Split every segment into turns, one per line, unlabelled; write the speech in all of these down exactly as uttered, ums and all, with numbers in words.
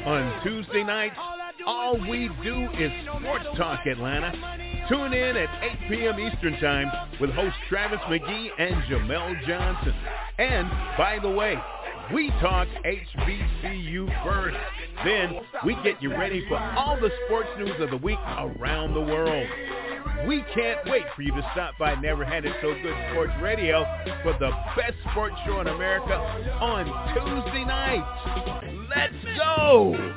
On Tuesday nights, all we do is Sports Talk Atlanta. Tune in at eight p.m. Eastern Time with host Travis McGee and Jamel Johnson. And, by the way, we talk H B C U first. Then we get you ready for all the sports news of the week around the world. We can't wait for you to stop by Never Had It So Good Sports Radio for the best sports show in America on Tuesday nights. Let's go!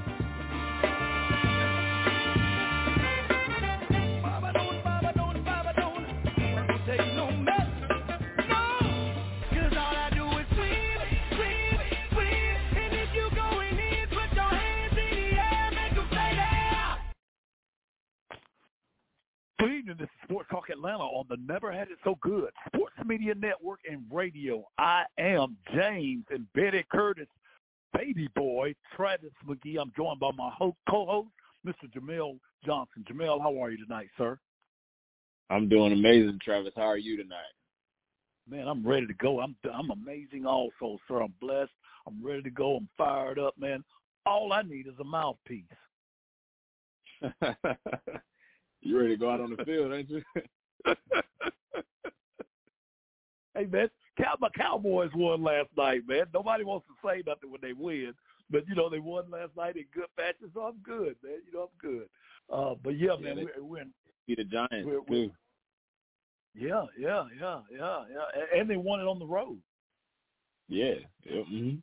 Good evening, this is Sports Talk Atlanta on the Never Had It So Good Sports Media Network and Radio. I am James and Betty Curtis, baby boy, Travis McGee. I'm joined by my host, co-host, Mister Jamel Johnson. Jamel, how are you tonight, sir?
I'm doing amazing, Travis. How are you tonight?
Man, I'm ready to go. I'm I'm amazing also, sir. I'm blessed. I'm ready to go. I'm fired up, man. All I need is a mouthpiece.
You ready to go out on the field, ain't you?
Hey, man, my Cowboys won last night, man. Nobody wants to say nothing when they win. But, you know, they won last night in good fashion, so I'm good, man. You know, I'm good. Uh, but, yeah, yeah man, we're, we're in.
Beat the Giants,
we're, we're,
too.
Yeah, yeah, yeah, yeah, yeah. And they won it on the road.
Yeah. yeah. Mm-hmm.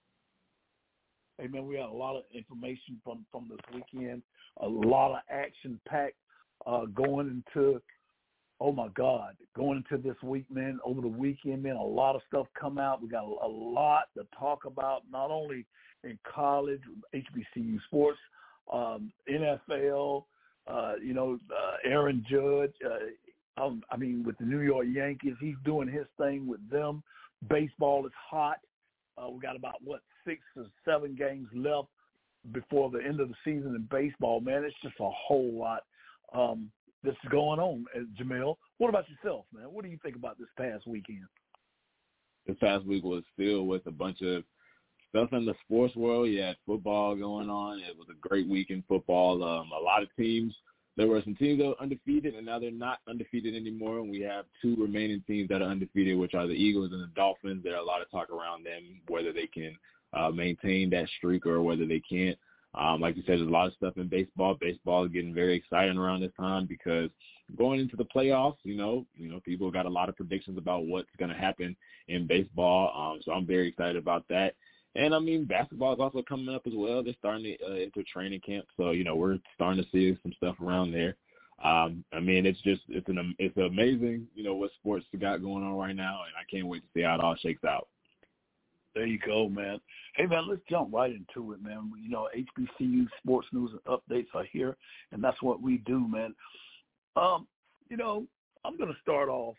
Hey, man, we had a lot of information from, from this weekend, a lot of action-packed uh, going into, oh, my God, going into this week, man, over the weekend, man, a lot of stuff come out. We got a, a lot to talk about, not only in college, H B C U sports, um, N F L, uh, you know, uh, Aaron Judge, uh, um, I mean, with the New York Yankees, he's doing his thing with them. Baseball is hot. Uh, we got about, what, six or seven games left before the end of the season in baseball, man. It's just a whole lot um, that's going on, uh, Jamel. What about yourself, man? What do you think about this past weekend?
This past week was filled with a bunch of stuff in the sports world. You had football going on. It was a great week in football. Um, a lot of teams, there were some teams that were undefeated, and now they're not undefeated anymore. And we have two remaining teams that are undefeated, which are the Eagles and the Dolphins. There are a lot of talk around them, whether they can uh, maintain that streak or whether they can't. Um, like you said, there's a lot of stuff in baseball. Baseball is getting very exciting around this time because going into the playoffs, you know, you know, people got a lot of predictions about what's going to happen in baseball. Um, so I'm very excited about that. And, I mean, basketball is also coming up as well. They're starting to uh, enter training camp. So, you know, we're starting to see some stuff around there. Um, I mean, it's just it's an it's amazing, you know, what sports we got going on right now, and I can't wait to see how it all shakes out.
There you go, man. Hey, man, let's jump right into it, man. You know, H B C U sports news and updates are here, and that's what we do, man. Um, you know, I'm going to start off,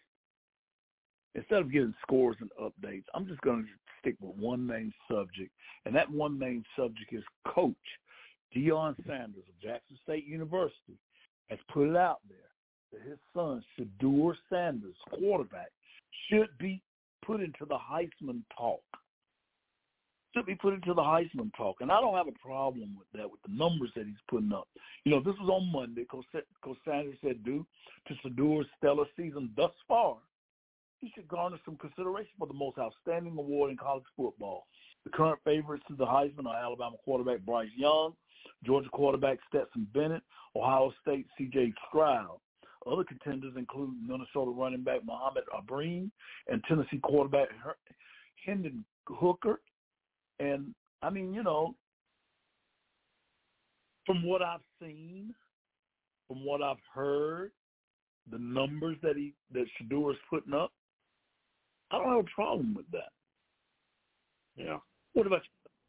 instead of giving scores and updates, I'm just going to stick with one main subject, and that one main subject is Coach Deion Sanders of Jackson State University has put it out there that his son, Shedeur Sanders, quarterback, should be put into the Heisman talk. Should be put into the Heisman talk. And I don't have a problem with that, with the numbers that he's putting up. You know, this was on Monday. Coach Sanders said, due to Shedeur's stellar season thus far, he should garner some consideration for the most outstanding award in college football. The current favorites to the Heisman are Alabama quarterback Bryce Young, Georgia quarterback Stetson Bennett, Ohio State C J Stroud. Other contenders include Minnesota running back Mohamed Ibrahim and Tennessee quarterback Hendon Hooker. And, I mean, you know, from what I've seen, from what I've heard, the numbers that he that Shedeur is putting up, I don't have a problem with that.
Yeah.
What about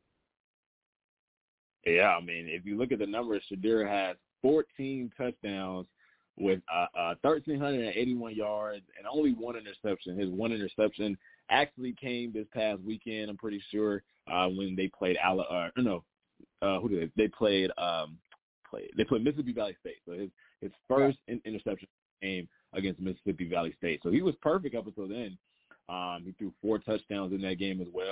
you? Yeah, I mean, if you look at the numbers, Shedeur has fourteen touchdowns with uh, uh, one thousand three hundred eighty-one yards and only one interception. His one interception actually came this past weekend, I'm pretty sure, uh, when they played Ala, uh, no, uh, who did they? They played, um, played, they played Mississippi Valley State. So his, his first in, interception came against Mississippi Valley State. So he was perfect up until then. Um, he threw four touchdowns in that game as well.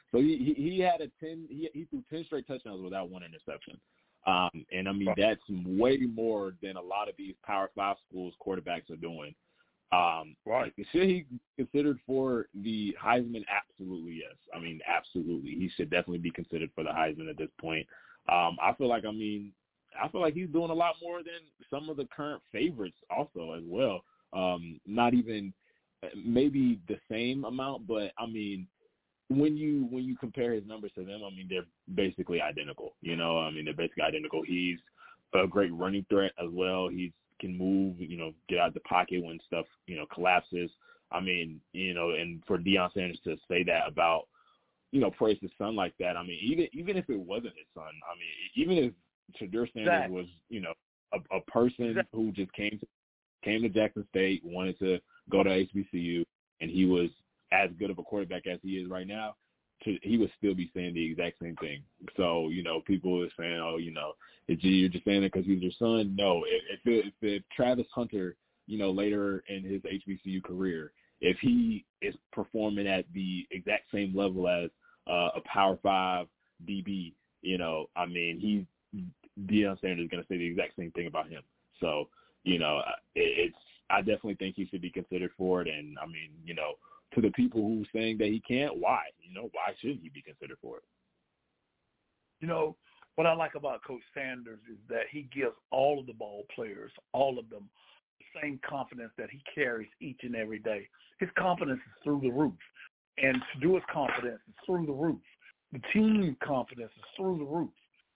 So he he, he had a ten he he threw ten straight touchdowns without one interception. Um, and I mean that's way more than a lot of these Power Five schools quarterbacks are doing. Um,
right.
Should he be considered for the Heisman? Absolutely, yes. I mean, absolutely. He should definitely be considered for the Heisman at this point. Um, I feel like, I mean, I feel like he's doing a lot more than some of the current favorites also as well. Um, not even maybe the same amount, but I mean, when you when you compare his numbers to them, I mean, they're basically identical. You know, I mean, they're basically identical. He's a great running threat as well. He's can move, you know, get out of the pocket when stuff, you know, collapses. I mean, you know, and for Deion Sanders to say that about, you know, praise his son like that, I mean, even even if it wasn't his son, I mean, even if Shedeur Sanders exactly. was, you know, a, a person exactly. who just came to came to Jackson State, wanted to go to H B C U, and he was as good of a quarterback as he is right now, to, he would still be saying the exact same thing. So, you know, people are saying, oh, you know, you're just saying it because he's your son. No, if, if, if Travis Hunter, you know, later in his H B C U career, if he is performing at the exact same level as uh, a Power Five D B, you know, I mean, he's Deion Sanders is going to say the exact same thing about him. So, you know, it, it's I definitely think he should be considered for it. And, I mean, you know, to the people who are saying that he can't, why? You know, why shouldn't he be considered for it?
You know, what I like about Coach Sanders is that he gives all of the ball players, all of them, the same confidence that he carries each and every day. His confidence is through the roof. And Shedeur's confidence is through the roof. The team's confidence is through the roof.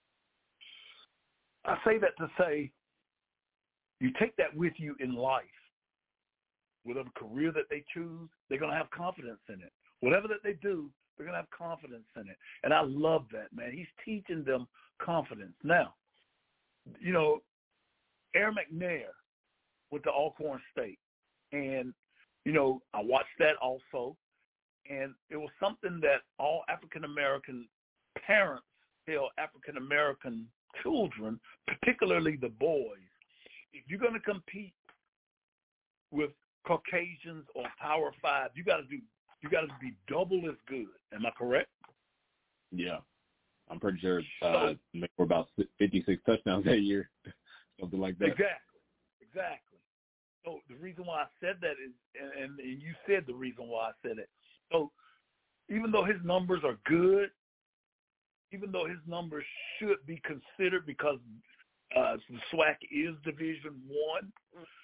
I say that to say you take that with you in life. Whatever career that they choose, they're going to have confidence in it. Whatever that they do, they're going to have confidence in it. And I love that, man. He's teaching them confidence. Now, you know, Aaron McNair went to Alcorn State. And, you know, I watched that also. And it was something that all African-American parents tell African-American children, particularly the boys, if you're going to compete with Caucasians or Power Five, you got to do, you got to be double as good. Am I correct?
Yeah, I'm pretty sure uh, so, for about fifty-six touchdowns that year, something like that.
Exactly, exactly. So the reason why I said that is, and, and you said the reason why I said it. So even though his numbers are good, even though his numbers should be considered because uh, the SWAC is Division One.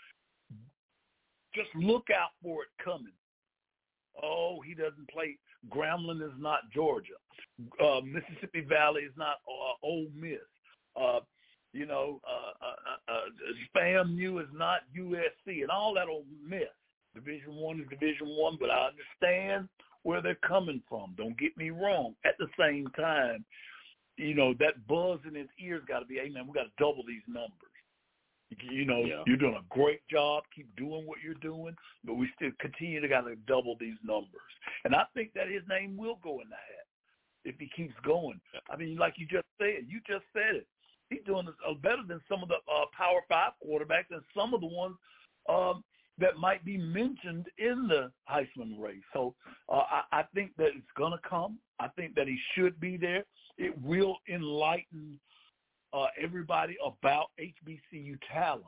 Just look out for it coming. Oh, he doesn't play. Grambling is not Georgia. Uh, Mississippi Valley is not uh, Ole Miss. Uh, you know, uh, uh, uh, FAMU is not U S C, and all that old mess. Division One is Division One, but I understand where they're coming from. Don't get me wrong. At the same time, you know, that buzz in his ears got to be, hey, man, we got to double these numbers. You know, yeah. You're doing a great job. Keep doing what you're doing, but we still continue to got to double these numbers. And I think that his name will go in the hat if he keeps going. I mean, like you just said, you just said it. He's doing better than some of the uh, Power Five quarterbacks and some of the ones um, that might be mentioned in the Heisman race. So uh, I, I think that it's going to come. I think that he should be there. It will enlighten Uh, everybody about H B C U talent.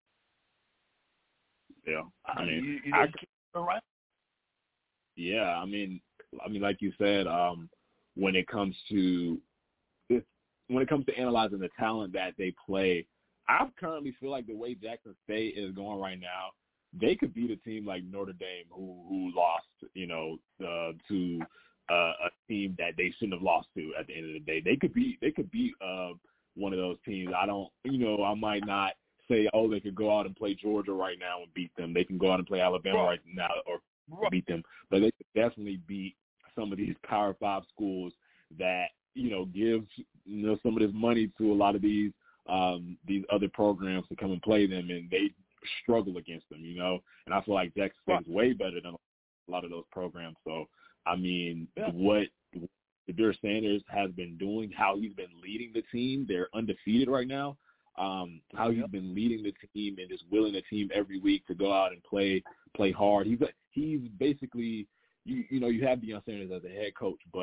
Yeah, I mean,
you, you
I,
keep around.
Yeah, I mean, I mean, like you said, um, when it comes to when it comes to analyzing the talent that they play, I currently feel like the way Jackson State is going right now, they could beat a team like Notre Dame, who who lost, you know, uh, to uh, a team that they shouldn't have lost to. At the end of the day, they could beat they could beat. Uh, one of those teams. I don't, you know, I might not say, oh, they could go out and play Georgia right now and beat them. They can go out and play Alabama right, right now or right. beat them. But they could definitely beat some of these Power Five schools that, you know, give, you know, some of this money to a lot of these um, these other programs to come and play them, and they struggle against them, you know. And I feel like Jackson State right. is way better than a lot of those programs. So, I mean, yeah. what Shedeur Sanders has been doing, how he's been leading the team. They're undefeated right now. Um, how he's been leading the team and just willing the team every week to go out and play play hard. He's he's basically, you you know, you have Deion Sanders as a head coach, but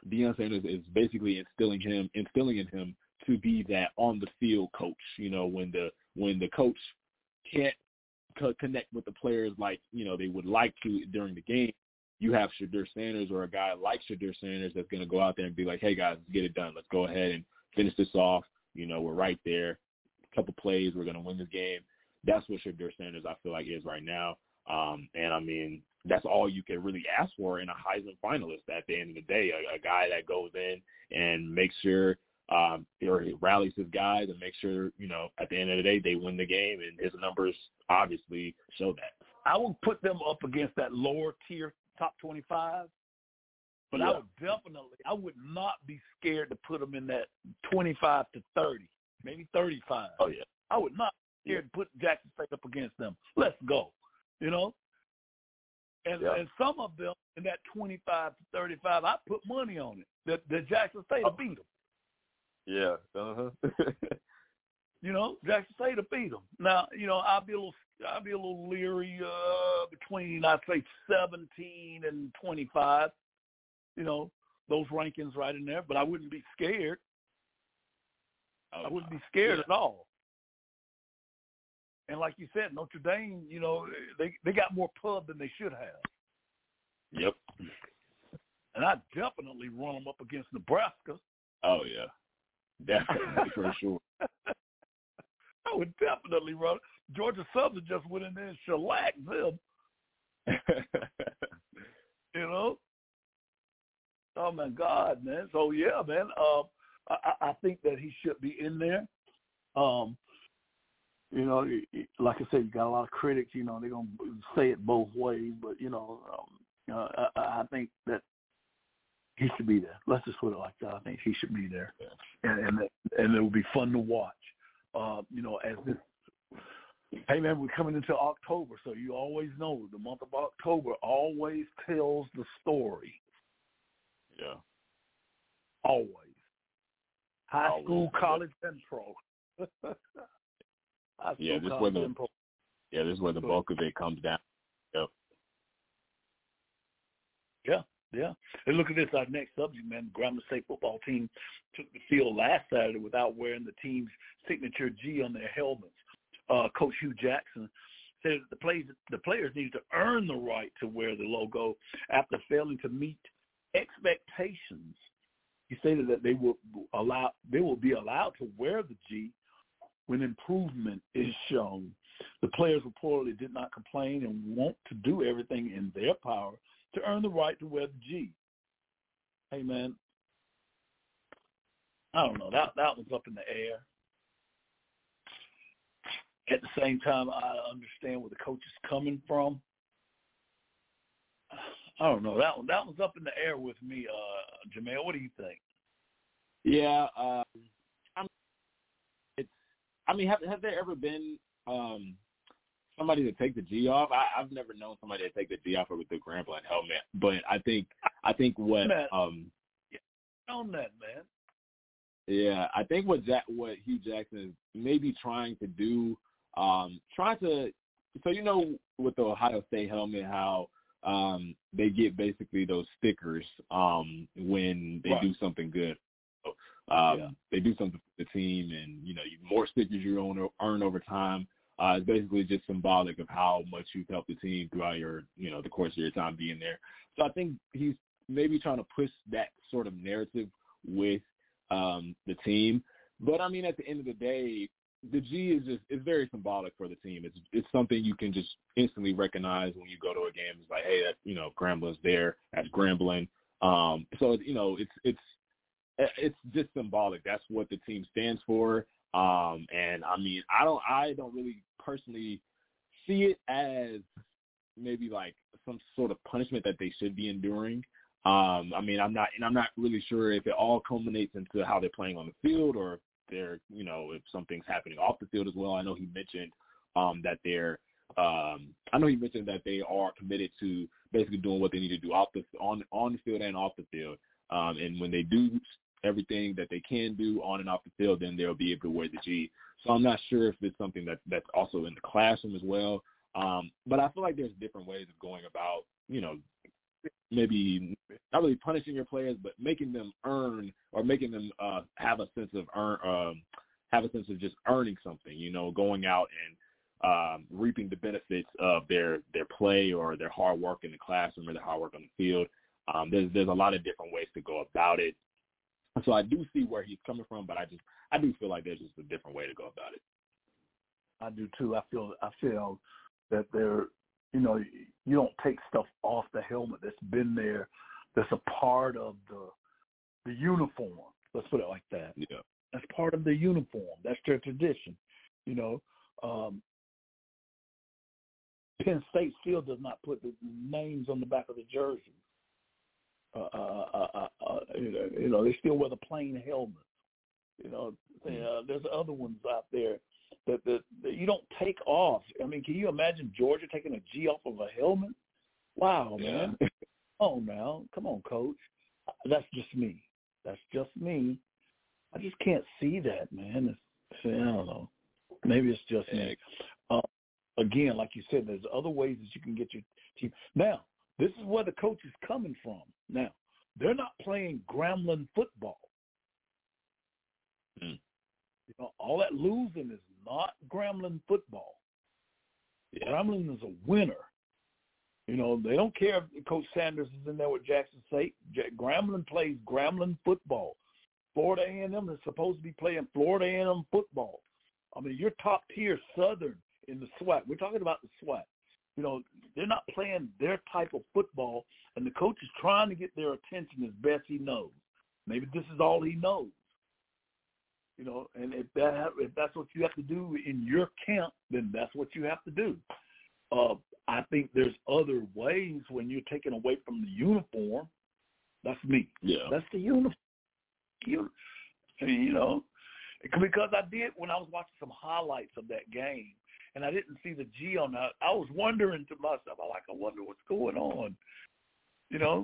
Deion Sanders is basically instilling him, instilling in him to be that on the field coach. You know, when the when the coach can't co- connect with the players like you know they would like to during the game, you have Shedeur Sanders or a guy like Shedeur Sanders that's going to go out there and be like, hey guys, let's get it done. Let's go ahead and finish this off. You know, we're right there. A couple plays, we're going to win this game. That's what Shedeur Sanders I feel like is right now. Um, and I mean, that's all you can really ask for in a Heisman finalist at the end of the day, a, a guy that goes in and makes sure um, or he rallies his guys and makes sure, you know, at the end of the day, they win the game. And his numbers obviously show that.
I would put them up against that lower tier top twenty-five, but yeah. I would definitely, I would not be scared to put them in that twenty-five to thirty, maybe thirty-five.
Oh, yeah.
I would not be scared yeah. to put Jackson State up against them. Let's go, you know? And, yeah. and some of them in that twenty-five to thirty-five, I put money on it, that, that Jackson State will beat them.
Yeah. Uh-huh.
You know, Jackson State will beat them. Now, you know, I'll be a little, I'll be a little leery uh, between, I'd say, seventeen and twenty-five. You know, those rankings right in there, but I wouldn't be scared. Oh, I wouldn't be scared yeah. at all. And like you said, Notre Dame, you know, they they got more pub than they should have.
Yep.
And I'd definitely run them up against Nebraska.
Oh, yeah. Definitely, for sure.
I would definitely run. Georgia Southern just went in there and shellacked them. You know? Oh, my God, man. So, yeah, man, uh, I, I think that he should be in there. Um You know, like I said, you got a lot of critics. You know, they're gonna say it both ways, but you know, um, uh, I, I think that he should be there. Let's just put it like that. I think he should be there, and and, and it will be fun to watch. Uh, you know, as this. Hey man, we're coming into October, so you always know the month of October always tells the story.
Yeah.
Always. High
always.
School, college, and pro.
Yeah, this is where the yeah, this is where the bulk of it comes down. Yep.
Yeah, yeah. And look at this, our next subject, man. The Grambling State football team took the field last Saturday without wearing the team's signature G on their helmets. Uh, Coach Hugh Jackson said that the players the players needed to earn the right to wear the logo after failing to meet expectations. He stated that they will allow they will be allowed to wear the G when improvement is shown. The players reportedly did not complain and want to do everything in their power to earn the right to wear the G. Hey, man, I don't know. That that was up in the air. At the same time, I understand where the coach is coming from. I don't know. That one, that was up in the air with me, uh, Jamel. What do you think?
Yeah, um, I'm I mean, have have there ever been um, somebody to take the G off? I, I've never known somebody to take the G off with the Grambling helmet. But I think I think what
man,
um,
yeah, on that man.
Yeah, I think what Jack, what Hugh Jackson is maybe trying to do, um, trying to so you know with the Ohio State helmet how um, they get basically those stickers um, when they
right.
do something good. Um,
yeah.
They do something for the team, and you know, you, more stickers you earn, earn over time. Uh, it's basically just symbolic of how much you've helped the team throughout your, you know, the course of your time being there. So I think he's maybe trying to push that sort of narrative with um, the team. But I mean, at the end of the day, the G is just it's very symbolic for the team. It's it's something you can just instantly recognize when you go to a game. It's like, hey, that you know, Grambling's there. That's Grambling. Um, so you know, it's it's. It's just symbolic. That's what the team stands for. Um, and I mean, I don't, I don't really personally see it as maybe like some sort of punishment that they should be enduring. Um, I mean, I'm not, and I'm not really sure if it all culminates into how they're playing on the field or if they're, you know, if something's happening off the field as well. I know he mentioned um, that they're, um, I know he mentioned that they are committed to basically doing what they need to do off the on on the field and off the field. Um, and when they do everything that they can do on and off the field, then they'll be able to wear the G. So I'm not sure if it's something that that's also in the classroom as well. Um, but I feel like there's different ways of going about, you know, maybe not really punishing your players, but making them earn or making them uh, have a sense of earn, um, have a sense of just earning something. You know, going out and um, reaping the benefits of their their play or their hard work in the classroom or their hard work on the field. Um, there's there's a lot of different ways to go about it. So I do see where he's coming from, but I just I do feel like there's just a different way to go about it.
I do too. I feel I feel that there, you know, you don't take stuff off the helmet that's been there, that's a part of the the uniform. Let's put it like that.
Yeah,
that's part of the uniform. That's their tradition. You know, um, Penn State still does not put the names on the back of the jersey. Uh, uh, uh, uh, uh, you, know, you know, they still wear the plain helmets. You know, uh, there's other ones out there that, that, that you don't take off. I mean, can you imagine Georgia taking a G off of a helmet? Wow, man. Yeah. Oh, now, come on, Coach. That's just me. That's just me. I just can't see that, man. It's, I don't know. Maybe it's just me. Uh, again, like you said, there's other ways that you can get your team. Now, this is where the coach is coming from. Now, they're not playing Grambling football.
Mm.
You know, all that losing is not Grambling football. Yeah. Grambling is a winner. You know, they don't care if Coach Sanders is in there with Jackson State. Grambling plays Grambling football. Florida A and M is supposed to be playing Florida A and M football. I mean, you're top tier Southern in the SWAC. We're talking about the SWAC. You know, they're not playing their type of football, and the coach is trying to get their attention as best he knows. Maybe this is all he knows. You know, and if that if that's what you have to do in your camp, then that's what you have to do. Uh, I think there's other ways when you're taken away from the uniform. That's me.
Yeah.
That's the uniform. You, I mean, you know, because I did when I was watching some highlights of that game, and I didn't see the G on that. I was wondering to myself, I like, I wonder what's going on. You know,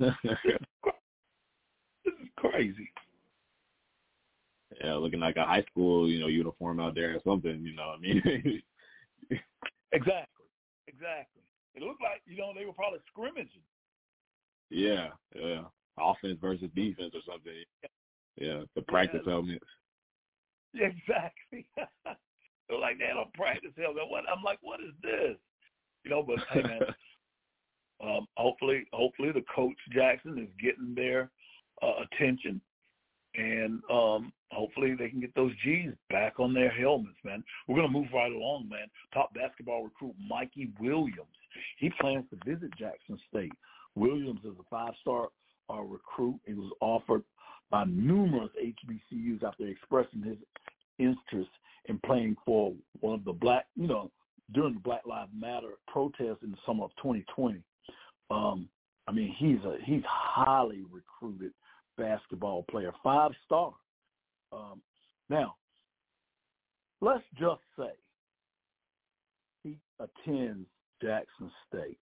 this is crazy.
Yeah, looking like a high school, you know, uniform out there or something. You know what I mean?
Exactly. Exactly. It looked like, you know, they were probably scrimmaging.
Yeah, yeah. Offense versus defense or something. Yeah, the practice
yeah.
helmets.
Yeah, exactly. They're like, they had a practice helmet. What? I'm like, what is this? You know, but hey, man, um, hopefully, hopefully the coach Jackson is getting their uh, attention, and um, hopefully they can get those G's back on their helmets, man. We're going to move right along, man. Top basketball recruit Mikey Williams. He plans to visit Jackson State. Williams is a five-star uh, recruit. He was offered by numerous H B C Us after expressing his interest in playing for one of the black, you know, during the Black Lives Matter protest in the summer of twenty twenty. Um, I mean, he's a he's highly recruited basketball player, five star. Um, now, let's just say he attends Jackson State.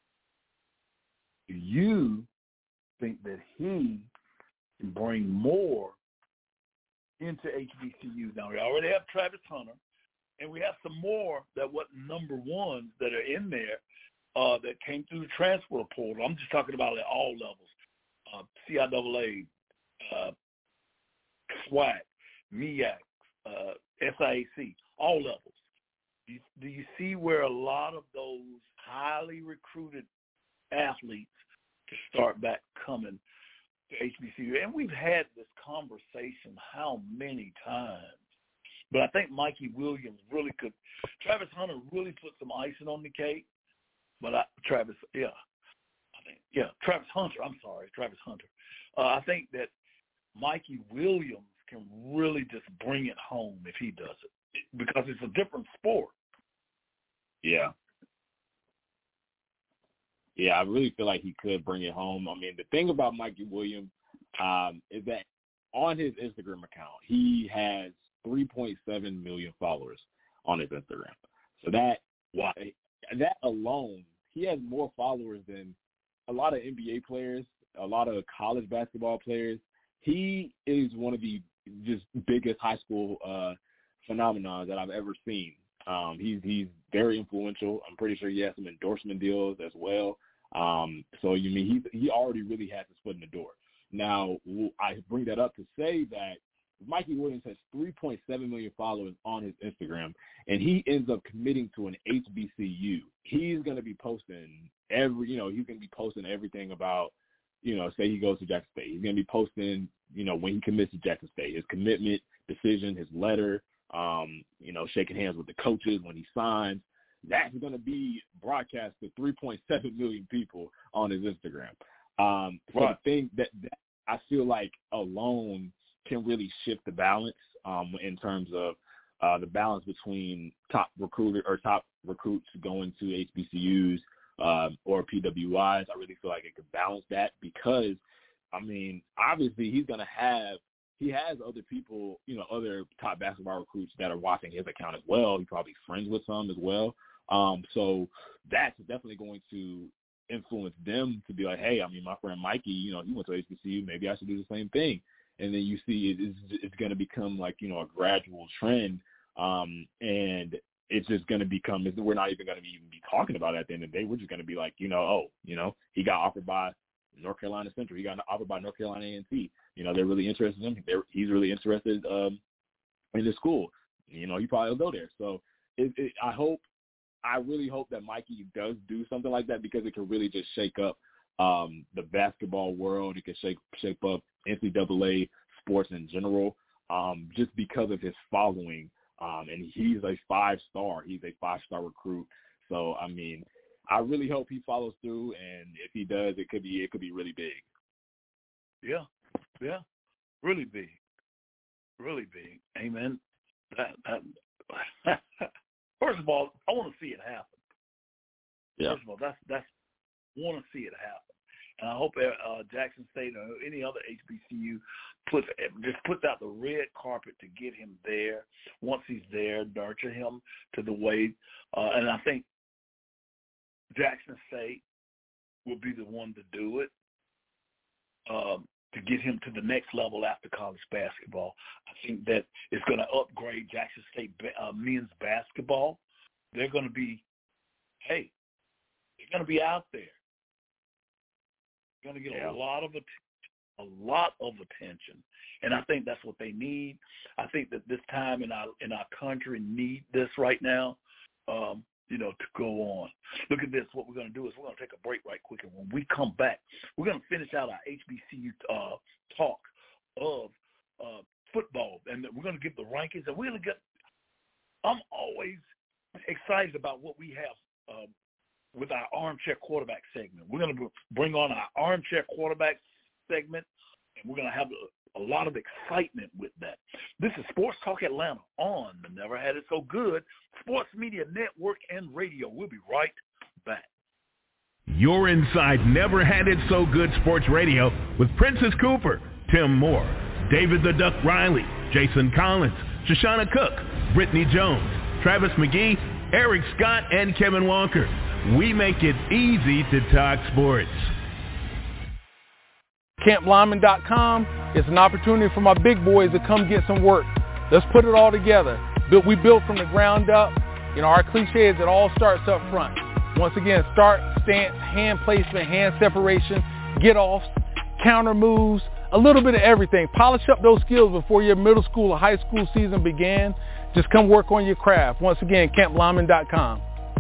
Do you think that he can bring more into H B C Us? Now, we already have Travis Hunter, and we have some more that wasn't number ones that are in there uh, that came through the transfer portal. I'm just talking about at all levels, uh, C I A A, uh, SWAC, M E A C, uh, S I A C, all levels. Do you, do you see where a lot of those highly recruited athletes to start back coming to H B C U? And we've had this conversation how many times. But I think Mikey Williams really could. Travis Hunter really put some icing on the cake. But I, Travis, yeah. I think, yeah, Travis Hunter, I'm sorry, Travis Hunter. Uh, I think that Mikey Williams can really just bring it home if he does it, because it's a different sport.
Yeah. Yeah, I really feel like he could bring it home. I mean, the thing about Mikey Williams um, is that on his Instagram account, he has three point seven million followers on his Instagram. So that wow, that alone, he has more followers than a lot of N B A players, a lot of college basketball players. He is one of the just biggest high school uh, phenomena that I've ever seen. Um, he's he's very influential. I'm pretty sure he has some endorsement deals as well. Um, so you mean he he already really has his foot in the door. Now I bring that up to say that Mikey Williams has three point seven million followers on his Instagram, and he ends up committing to an H B C U. He's going to be posting every, you know, he's going to be posting everything about, you know, say he goes to Jackson State. He's going to be posting, you know, when he commits to Jackson State, his commitment, decision, his letter, um, you know, shaking hands with the coaches when he signs. That's going to be broadcast to three point seven million people on his Instagram. Um, so right. the thing that, that I feel like alone can really shift the balance um, in terms of uh, the balance between top recruiter or top recruits going to H B C Us uh, or P W Is. I really feel like it could balance that because, I mean, obviously he's going to have he has other people, you know, other top basketball recruits that are watching his account as well. He's probably friends with some as well. Um, so that's definitely going to influence them to be like, hey, I mean, my friend Mikey, you know, he went to H B C U. Maybe I should do the same thing. And then you see it, it's, it's going to become like, you know, a gradual trend. Um, and it's just going to become, we're not even going to even be talking about it at the end of the day. We're just going to be like, you know, oh, you know, he got offered by North Carolina Central. He got offered by North Carolina A and T. You know, they're really interested in him. They're, he's really interested um, in the school. You know, he probably will go there. So it, it, I hope, I really hope that Mikey does do something like that because it can really just shake up um, the basketball world. It can shake shape up N C double A sports in general um, just because of his following. Um, and he's a five-star. He's a five-star recruit. So, I mean, I really hope he follows through, and if he does, it could be it could be really big.
Yeah, yeah, really big, really big. Amen. That, that First of all, I want to see it happen.
Yeah.
First of all, that's that's want to see it happen, and I hope uh, Jackson State or any other H B C U puts just puts out the red carpet to get him there. Once he's there, nurture him to the way, uh, and I think Jackson State will be the one to do it um, to get him to the next level after college basketball. I think that it's going to upgrade Jackson State uh, men's basketball. They're going to be, hey, they're going to be out there. They're going to get yeah. a lot of attention, a lot of attention, and I think that's what they need. I think that this time in our in our country need this right now. Um, you know, to go on. Look at this. What we're going to do is we're going to take a break right quick, and when we come back, we're going to finish out our H B C U uh, talk of uh, football, and we're going to give the rankings. And we're going to get. I'm always excited about what we have uh, with our armchair quarterback segment. We're going to bring on our armchair quarterback segment, and we're going to have a, a lot of excitement with that. This is Sports Talk Atlanta on the Never Had It So Good Sports Media Network and Radio. We'll be right back.
You're inside Never Had It So Good Sports Radio with Princess Cooper, Tim Moore, David the Duck Riley, Jason Collins, Shoshana Cook, Brittany Jones, Travis McGee, Eric Scott, and Kevin Walker. We make it easy to talk sports.
Camp Lyman dot com is an opportunity for my big boys to come get some work. Let's put it all together. We built from the ground up. You know, our cliche is it all starts up front. Once again, start, stance, hand placement, hand separation, get offs, counter moves, a little bit of everything. Polish up those skills before your middle school or high school season began. Just come work on your craft. Once again, Camp Lyman dot com.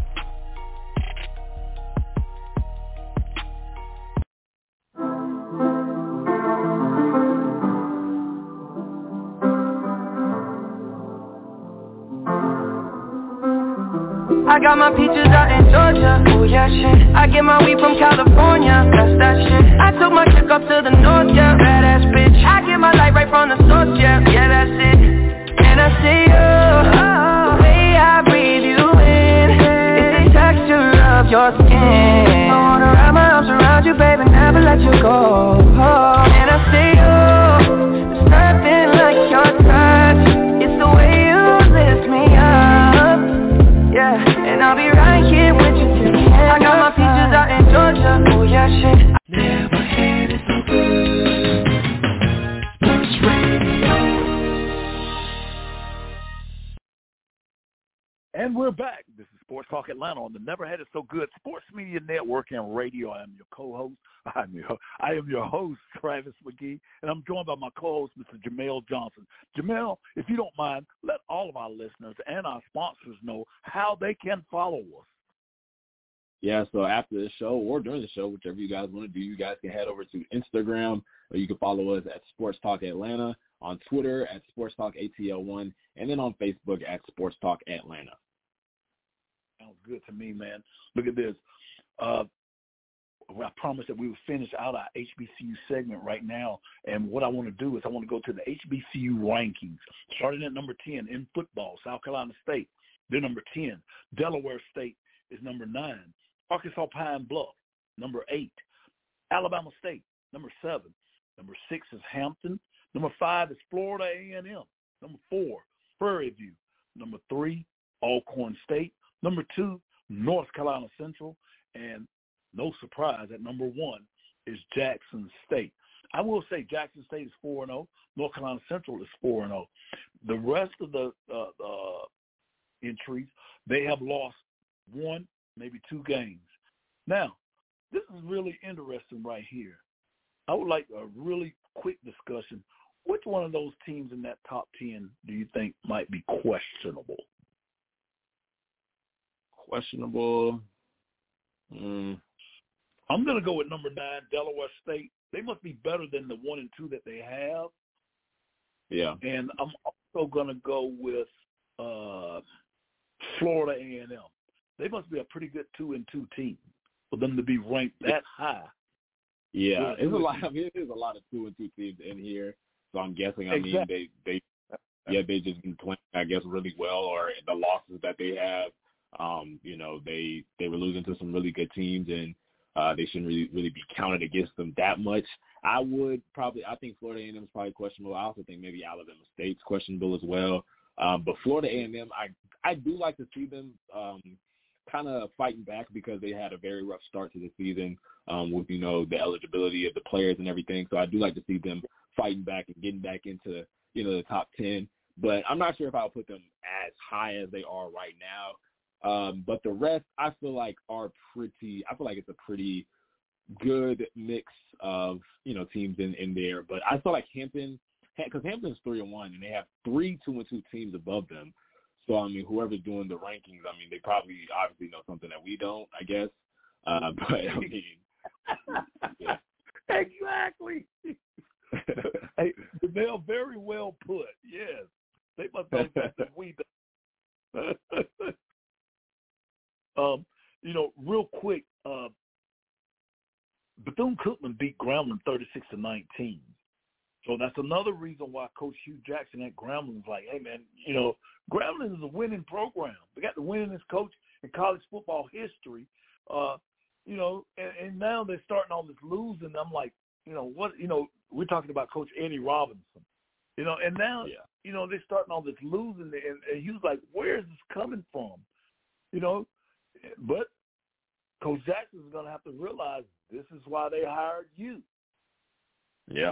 I got my peaches out in Georgia, oh yeah shit. I get my weed from California, that's that shit. I took my chick up to the north, yeah, badass bitch. I get my light right from the source, yeah, yeah that's it. And I see you, oh, the way I breathe you in, it's the texture of your skin. I wanna wrap my arms around you, baby, never let you go. Oh, and I see you, there's nothing like your touch. It's the way you lift me up, yeah. And I'll be right here with you till the end. I got my peaches out in Georgia, oh yeah shit. Never had it so good. Sports Radio.
And we're back. This is Sports Talk Atlanta on the Never Had It So Good Sports Media Network and Radio. I am your co-host. I'm your, I am your host, Travis McGee, and I'm joined by my co-host, Mister Jamel Johnson. Jamel, if you don't mind, let all of our listeners and our sponsors know how they can follow us.
Yeah, so after the show or during the show, whichever you guys want to do, you guys can head over to Instagram, or you can follow us at Sports Talk Atlanta, on Twitter at Sports Talk A T L one, and then on Facebook at Sports Talk Atlanta.
Sounds good to me, man. Look at this. Uh, I promised that we would finish out our H B C U segment right now, and what I want to do is I want to go to the H B C U rankings. Starting at number ten in football, South Carolina State. They're number ten. Delaware State is number nine. Arkansas Pine Bluff, number eight. Alabama State, number seven. Number six is Hampton. Number five is Florida A and M. Number four, Prairie View. Number three, Alcorn State. Number two, North Carolina Central. And no surprise, at number one is Jackson State. I will say Jackson State is four and oh. North Carolina Central is four and oh. The rest of the uh, uh, entries, they have lost one, maybe two games. Now, this is really interesting right here. I would like a really quick discussion. Which one of those teams in that top ten do you think might be questionable?
Questionable. Mm.
I'm going to go with number nine, Delaware State. They must be better than the one and two that they have.
Yeah.
And I'm also going to go with uh, Florida A and M. They must be a pretty good two and two team for them to be ranked that high.
Yeah, it's a lot. I mean, there's a lot of two and two teams in here. So I'm guessing. I
exactly.
mean, they they yeah they just been playing, I guess, really well. Or the losses that they have, um, you know, they they were losing to some really good teams, and uh, they shouldn't really really be counted against them that much. I would probably. I think Florida A and M is probably questionable. I also think maybe Alabama State's questionable as well. Um, but Florida A and M, I I do like to see them um, kind of fighting back because they had a very rough start to the season um, with, you know, the eligibility of the players and everything. So I do like to see them fighting back and getting back into, you know, the top ten. But I'm not sure if I'll put them as high as they are right now. Um, but the rest, I feel like, are pretty – I feel like it's a pretty good mix of, you know, teams in, in there. But I feel like Hampton – because Hampton's three and one, and they have three two and two teams above them. So, I mean, whoever's doing the rankings, I mean, they probably obviously know something that we don't, I guess. Uh, but, I mean, yeah.
Exactly. Hey, they're very well put. Yes. They must know something we don't. um, you know, real quick, uh, Bethune-Cookman beat Grambling thirty-six to nineteen. So that's another reason why Coach Hugh Jackson at Grambling is like, hey, man, you know, Grambling is a winning program. They got the winningest coach in college football history, uh, you know, and, and now they're starting all this losing. I'm like, you know, what, you know, we're talking about Coach Eddie Robinson, you know, and now, yeah. you know, they're starting all this losing, and, and he was like, where is this coming from? You know, but Coach Jackson is going to have to realize this is why they hired you.
Yeah.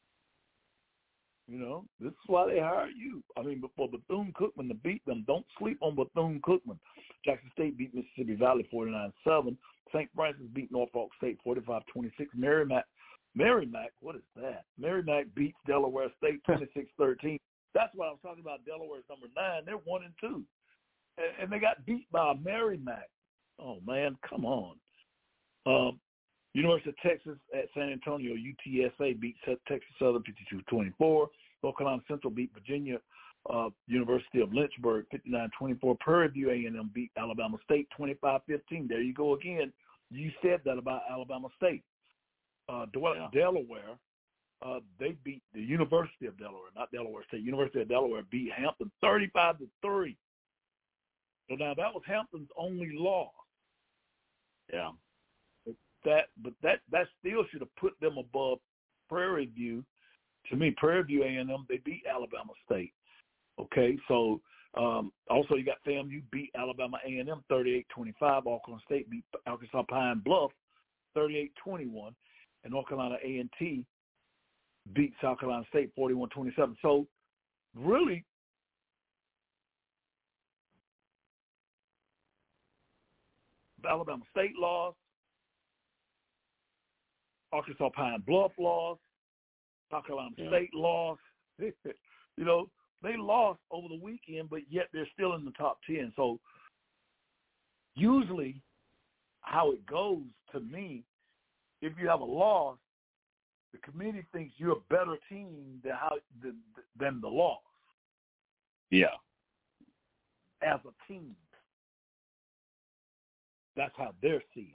You know, this is why they hired you. I mean, but for Bethune-Cookman to beat them, don't sleep on Bethune-Cookman. Jackson State beat Mississippi Valley forty-nine seven. Saint Francis beat Norfolk State forty-five twenty-six. Merrimack, Merrimack, what is that? Merrimack beats Delaware State twenty-six thirteen. That's what I was talking about. Delaware's number nine. They're one and two. And, and they got beat by Merrimack. Oh, man, come on. Um, University of Texas at San Antonio, U T S A beat Texas Southern fifty-two twenty-four. North Carolina Central beat Virginia uh, University of Lynchburg fifty-nine twenty-four. Prairie View A and M beat Alabama State twenty-five fifteen. There you go again. You said that about Alabama State. Uh, yeah. Delaware, uh, they beat the University of Delaware, not Delaware State. University of Delaware beat Hampton thirty-five to three. So now that was Hampton's only loss.
Yeah.
That, but that, that still should have put them above Prairie View. To me, Prairie View A and M, they beat Alabama State. Okay, so um, also you got FAMU beat Alabama A and M thirty-eight twenty-five. Alcorn State beat Arkansas Pine Bluff thirty-eight twenty-one. And North Carolina A and T beat South Carolina State forty-one twenty-seven. So really, Alabama State lost. Arkansas Pine Bluff lost. South Carolina yeah. State lost. you know, they lost over the weekend, but yet they're still in the top ten. So usually how it goes to me, if you have a loss, the committee thinks you're a better team than how than, than the loss.
Yeah.
As a team. That's how they're seeing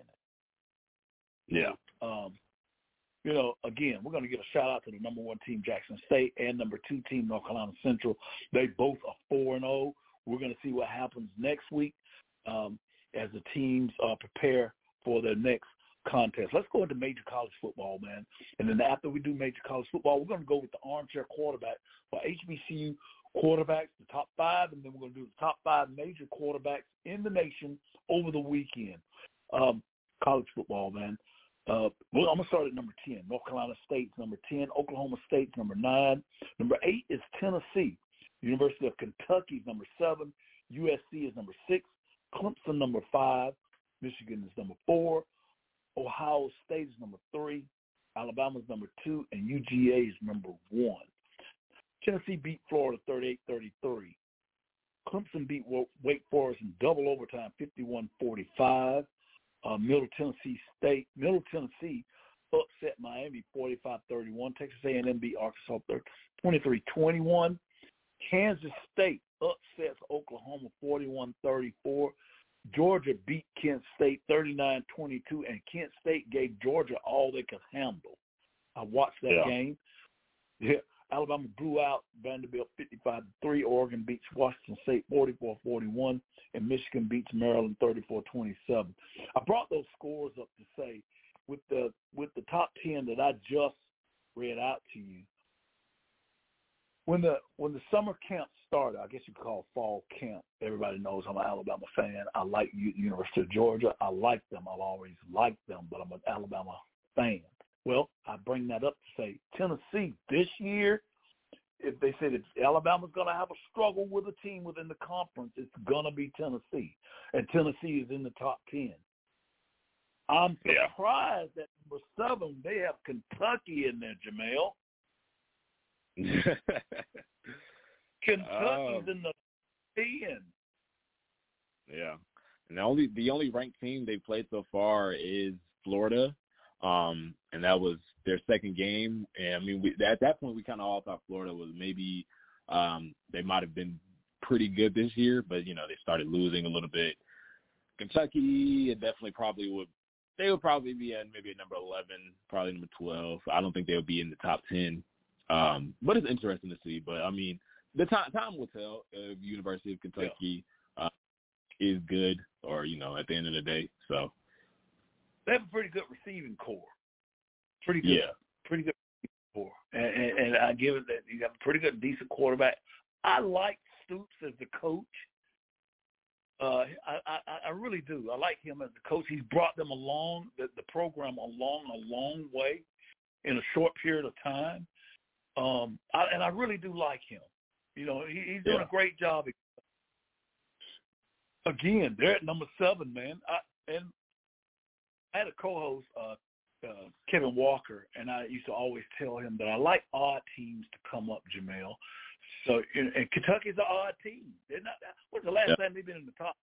it.
Yeah.
Um, you know, again, we're going to give a shout-out to the number one team, Jackson State, and number two team, North Carolina Central. They both are four and oh. We're going to see what happens next week um, as the teams uh, prepare for their next contest. Let's go into major college football, man. And then after we do major college football, we're going to go with the armchair quarterback for H B C U quarterbacks, the top five, and then we're going to do the top five major quarterbacks in the nation over the weekend. Um, college football, man. Uh, well, I'm going to start at number ten. North Carolina State's number ten. Oklahoma State's number nine. Number eight is Tennessee. University of Kentucky's number seven. U S C is number six. Clemson number five. Michigan is number four. Ohio State is number three. Alabama's number two. And U G A is number one. Tennessee beat Florida thirty-eight thirty-three. Clemson beat Wake Forest in double overtime, fifty-one forty-five. Uh, Middle Tennessee State, Middle Tennessee upset Miami forty-five thirty-one. Texas A and M beat Arkansas twenty-three twenty-one. Kansas State upsets Oklahoma forty-one thirty-four. Georgia beat Kent State thirty-nine twenty-two, and Kent State gave Georgia all they could handle. I watched that
yeah.
game. Yeah. Alabama blew out Vanderbilt fifty-five to three. Oregon beats Washington State forty-four forty-one. And Michigan beats Maryland thirty-four twenty-seven. I brought those scores up to say, with the with the top ten that I just read out to you, when the when the summer camp started, I guess you could call it fall camp. Everybody knows I'm an Alabama fan. I like U- University of Georgia. I like them. I've always liked them, but I'm an Alabama fan. Well, I bring that up to say Tennessee this year, if they say that Alabama's going to have a struggle with a team within the conference, it's going to be Tennessee. And Tennessee is in the top ten. I'm surprised yeah. that number seven, they have Kentucky in there, Jamel. Kentucky's um, in the ten.
Yeah. And the only, the only ranked team they've played so far is Florida. Um, and that was their second game. And, I mean, we, at that point, we kind of all thought Florida was maybe um, they might have been pretty good this year, but, you know, they started losing a little bit. Kentucky, it definitely probably would – they would probably be at maybe at number eleven, probably number twelve. I don't think they would be in the top ten. Um, but it's interesting to see. But, I mean, the time, time will tell if University of Kentucky yeah. uh, is good or, you know, at the end of the day. So –
they have a pretty good receiving core. Pretty good.
Yeah.
Pretty good receiving core. And, and, and I give it that you got a pretty good, decent quarterback. I like Stoops as the coach. Uh, I, I, I really do. I like him as the coach. He's brought them along, the, the program along a long way in a short period of time. Um, I, and I really do like him. You know, he, he's doing yeah. a great job. Again, they're at number seven, man. I, and I had a co-host, uh, uh, Kevin Walker, and I used to always tell him that I like odd teams to come up, Jamel. So, and, and Kentucky's an odd team. They're not. When's the last yeah. time they've been in the top?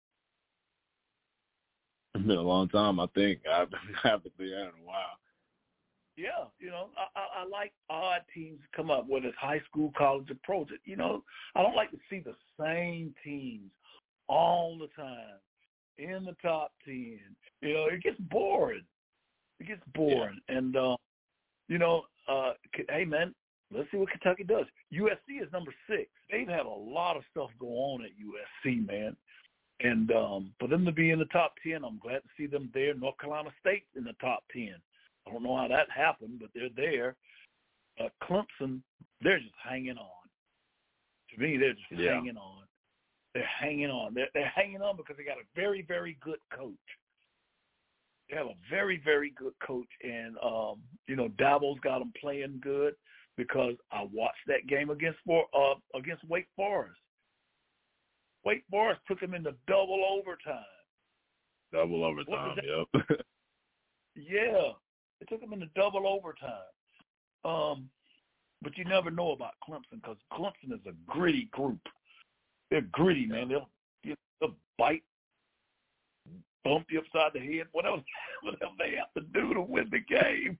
It's been a long time, I think. I haven't been there in a while.
Yeah, you know, I, I, I like odd teams to come up, whether it's high school, college, or pro. You know, I don't like to see the same teams all the time in the top ten. You know, it gets boring. It gets boring. Yeah. And, uh, you know, uh, hey, man, let's see what Kentucky does. U S C is number six. They've had a lot of stuff go on at U S C, man. And um, for them to be in the top ten, I'm glad to see them there. North Carolina State in the top ten. I don't know how that happened, but they're there. Uh, Clemson, they're just hanging on. To me, they're just yeah. hanging on. They're hanging on. They're, they're hanging on because they got a very, very good coach. They have a very, very good coach. And, um, you know, Dabo's got them playing good because I watched that game against uh, against Wake Forest. Wake Forest took them into double overtime.
Double overtime, yep.
Yeah, it took them into double overtime. Um, but you never know about Clemson because Clemson is a gritty group. They're gritty, man. They'll, they'll bite, bump you upside the head, whatever, whatever they have to do to win the game.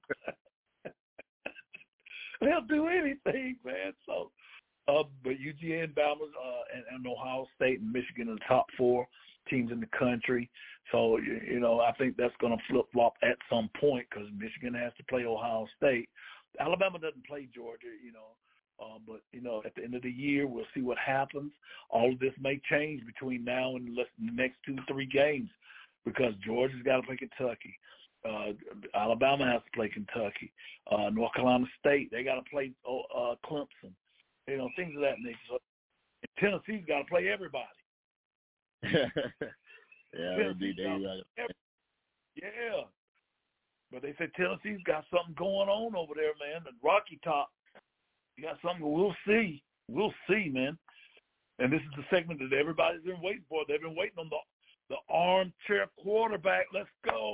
They'll do anything, man. So, uh, but U G A and Bama uh, and, and Ohio State and Michigan are the top four teams in the country. So, you, you know, I think that's going to flip-flop at some point because Michigan has to play Ohio State. Alabama doesn't play Georgia, you know. Uh, but, you know, at the end of the year, we'll see what happens. All of this may change between now and the next two, three games because Georgia's got to play Kentucky. Uh, Alabama has to play Kentucky. Uh, North Carolina State, they got to play uh, Clemson. You know, things of that nature. So, Tennessee's got to play everybody.
yeah, indeed. They right.
Yeah. But they said Tennessee's got something going on over there, man. The Rocky Top. You got something. We'll see. We'll see, man. And this is the segment that everybody's been waiting for. They've been waiting on the the armchair quarterback. Let's go.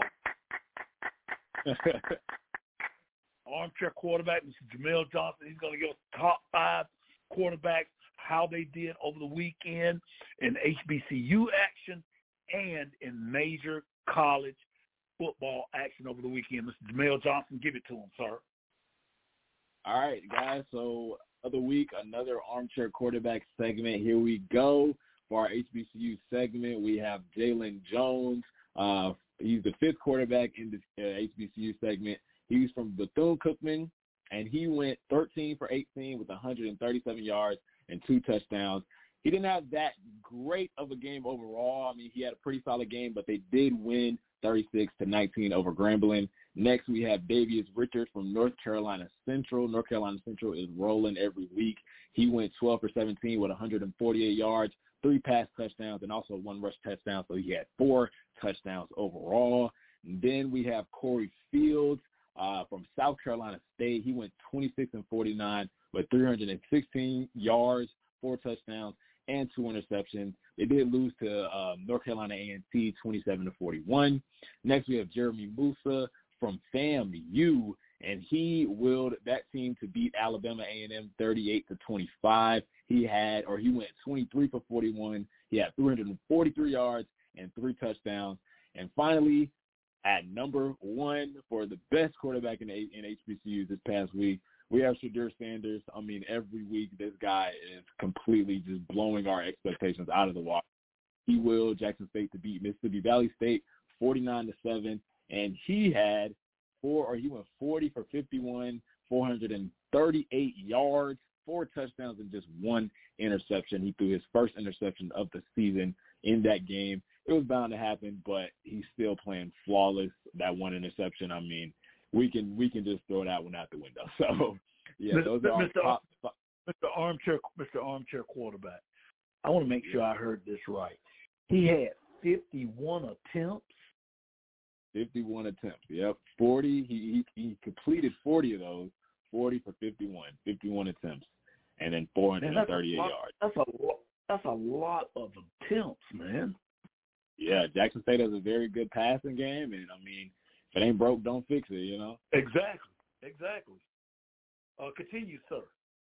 Armchair quarterback, Mister Jamel Johnson. He's going to give us top five quarterbacks, how they did over the weekend in H B C U action and in major college football action over the weekend. Mister Jamel Johnson, give it to him, sir.
All right, guys. So other week, another armchair quarterback segment. Here we go for our H B C U segment. We have Jalen Jones. Uh, he's the fifth quarterback in the uh, H B C U segment. He's from Bethune-Cookman, and he went thirteen for eighteen with one hundred thirty-seven yards and two touchdowns. He didn't have that great of a game overall. I mean, he had a pretty solid game, but they did win thirty-six to nineteen over Grambling. Next, we have Davius Richards from North Carolina Central. North Carolina Central is rolling every week. He went twelve for seventeen with one hundred forty-eight yards, three pass touchdowns, and also one rush touchdown. So he had four touchdowns overall. And then we have Corey Fields uh, from South Carolina State. He went twenty-six and forty-nine with three hundred sixteen yards, four touchdowns, and two interceptions. They did lose to um, North Carolina A and T twenty-seven to forty-one. Next, we have Jeremy Musa from FAMU, and he willed that team to beat Alabama A and M thirty-eight to twenty-five. He had, or he went twenty-three for forty-one. He had three hundred forty-three yards and three touchdowns. And finally, at number one for the best quarterback in, in H B C U this past week, we have Shedeur Sanders. I mean, every week this guy is completely just blowing our expectations out of the water. He willed Jackson State to beat Mississippi Valley State forty-nine to seven. And he had four, or he went forty for fifty-one, four hundred thirty-eight yards, four touchdowns, and just one interception. He threw his first interception of the season in that game. It was bound to happen, but he's still playing flawless. That one interception, I mean, we can we can just throw that one out the window. So, yeah, those are
Mister
our top.
Mister Armchair, Mister Armchair Quarterback. I want to make sure I heard this right. He had fifty-one attempts.
fifty-one attempts, yep. forty, he, he he completed forty of those, forty for fifty-one, fifty-one attempts, and then four hundred thirty-eight
man, that's
yards.
That's a, lot, that's a lot of attempts, man.
Yeah, Jackson State has a very good passing game, and, I mean, if it ain't broke, don't fix it, you know?
Exactly, exactly. Uh, continue, sir.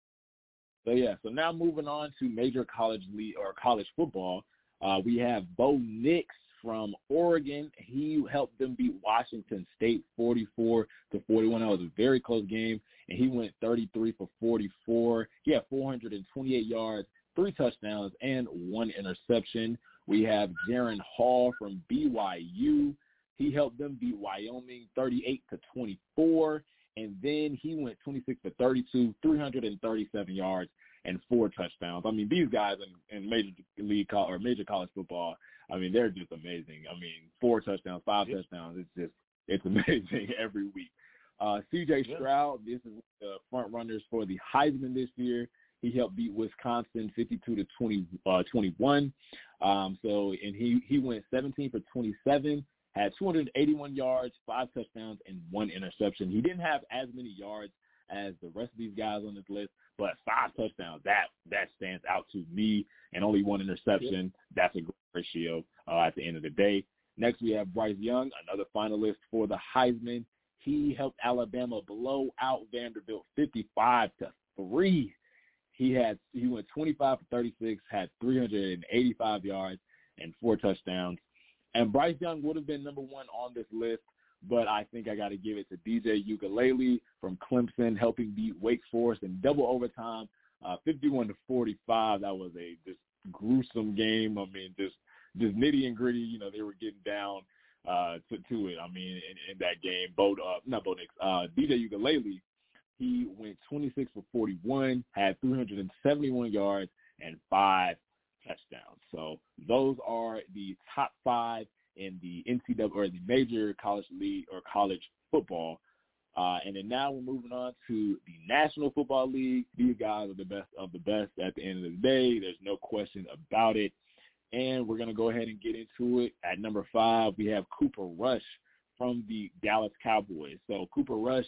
So, yeah, so now moving on to major college league or college football, uh, we have Bo Nix from Oregon. He helped them beat Washington State forty-four to forty-one. That was a very close game, and he went thirty-three for forty-four. He had four hundred twenty-eight yards, three touchdowns, and one interception. We have Jaron Hall from B Y U. He helped them beat Wyoming thirty-eight to twenty-four, and then he went twenty-six for thirty-two, three hundred thirty-seven yards, and four touchdowns. I mean, these guys in, in major league or major college football, I mean, they're just amazing. I mean, four touchdowns, five yep. touchdowns. It's just, it's amazing every week. Uh, C J yep. Stroud, this is the front runners for the Heisman this year. He helped beat Wisconsin fifty-two to twenty, uh, twenty-one. Um, so, and he, he went seventeen for twenty-seven, had two hundred eighty-one yards, five touchdowns, and one interception. He didn't have as many yards as the rest of these guys on this list, but five touchdowns, that that stands out to me, and only one interception. Yep. That's a great ratio uh, at the end of the day. Next, we have Bryce Young, another finalist for the Heisman. He helped Alabama blow out Vanderbilt fifty-five to three. He had he went twenty-five for thirty-six, had three hundred eighty-five yards and four touchdowns. And Bryce Young would have been number one on this list, but I think I got to give it to D J Uiagalelei from Clemson, helping beat Wake Forest in double overtime, uh, fifty-one to forty-five. That was a just gruesome game. I mean, just just nitty and gritty. You know, they were getting down uh, to, to it. I mean, in, in that game, Bo, uh, not Bo Nix, uh, D J Uiagalelei, he went twenty-six for forty-one, had three hundred seventy-one yards and five touchdowns. So those are the top five in the N C double A or the major college league or college football. Uh, and then now we're moving on to the National Football League. These guys are the best of the best at the end of the day. There's no question about it. And we're going to go ahead and get into it. At number five, we have Cooper Rush from the Dallas Cowboys. So Cooper Rush,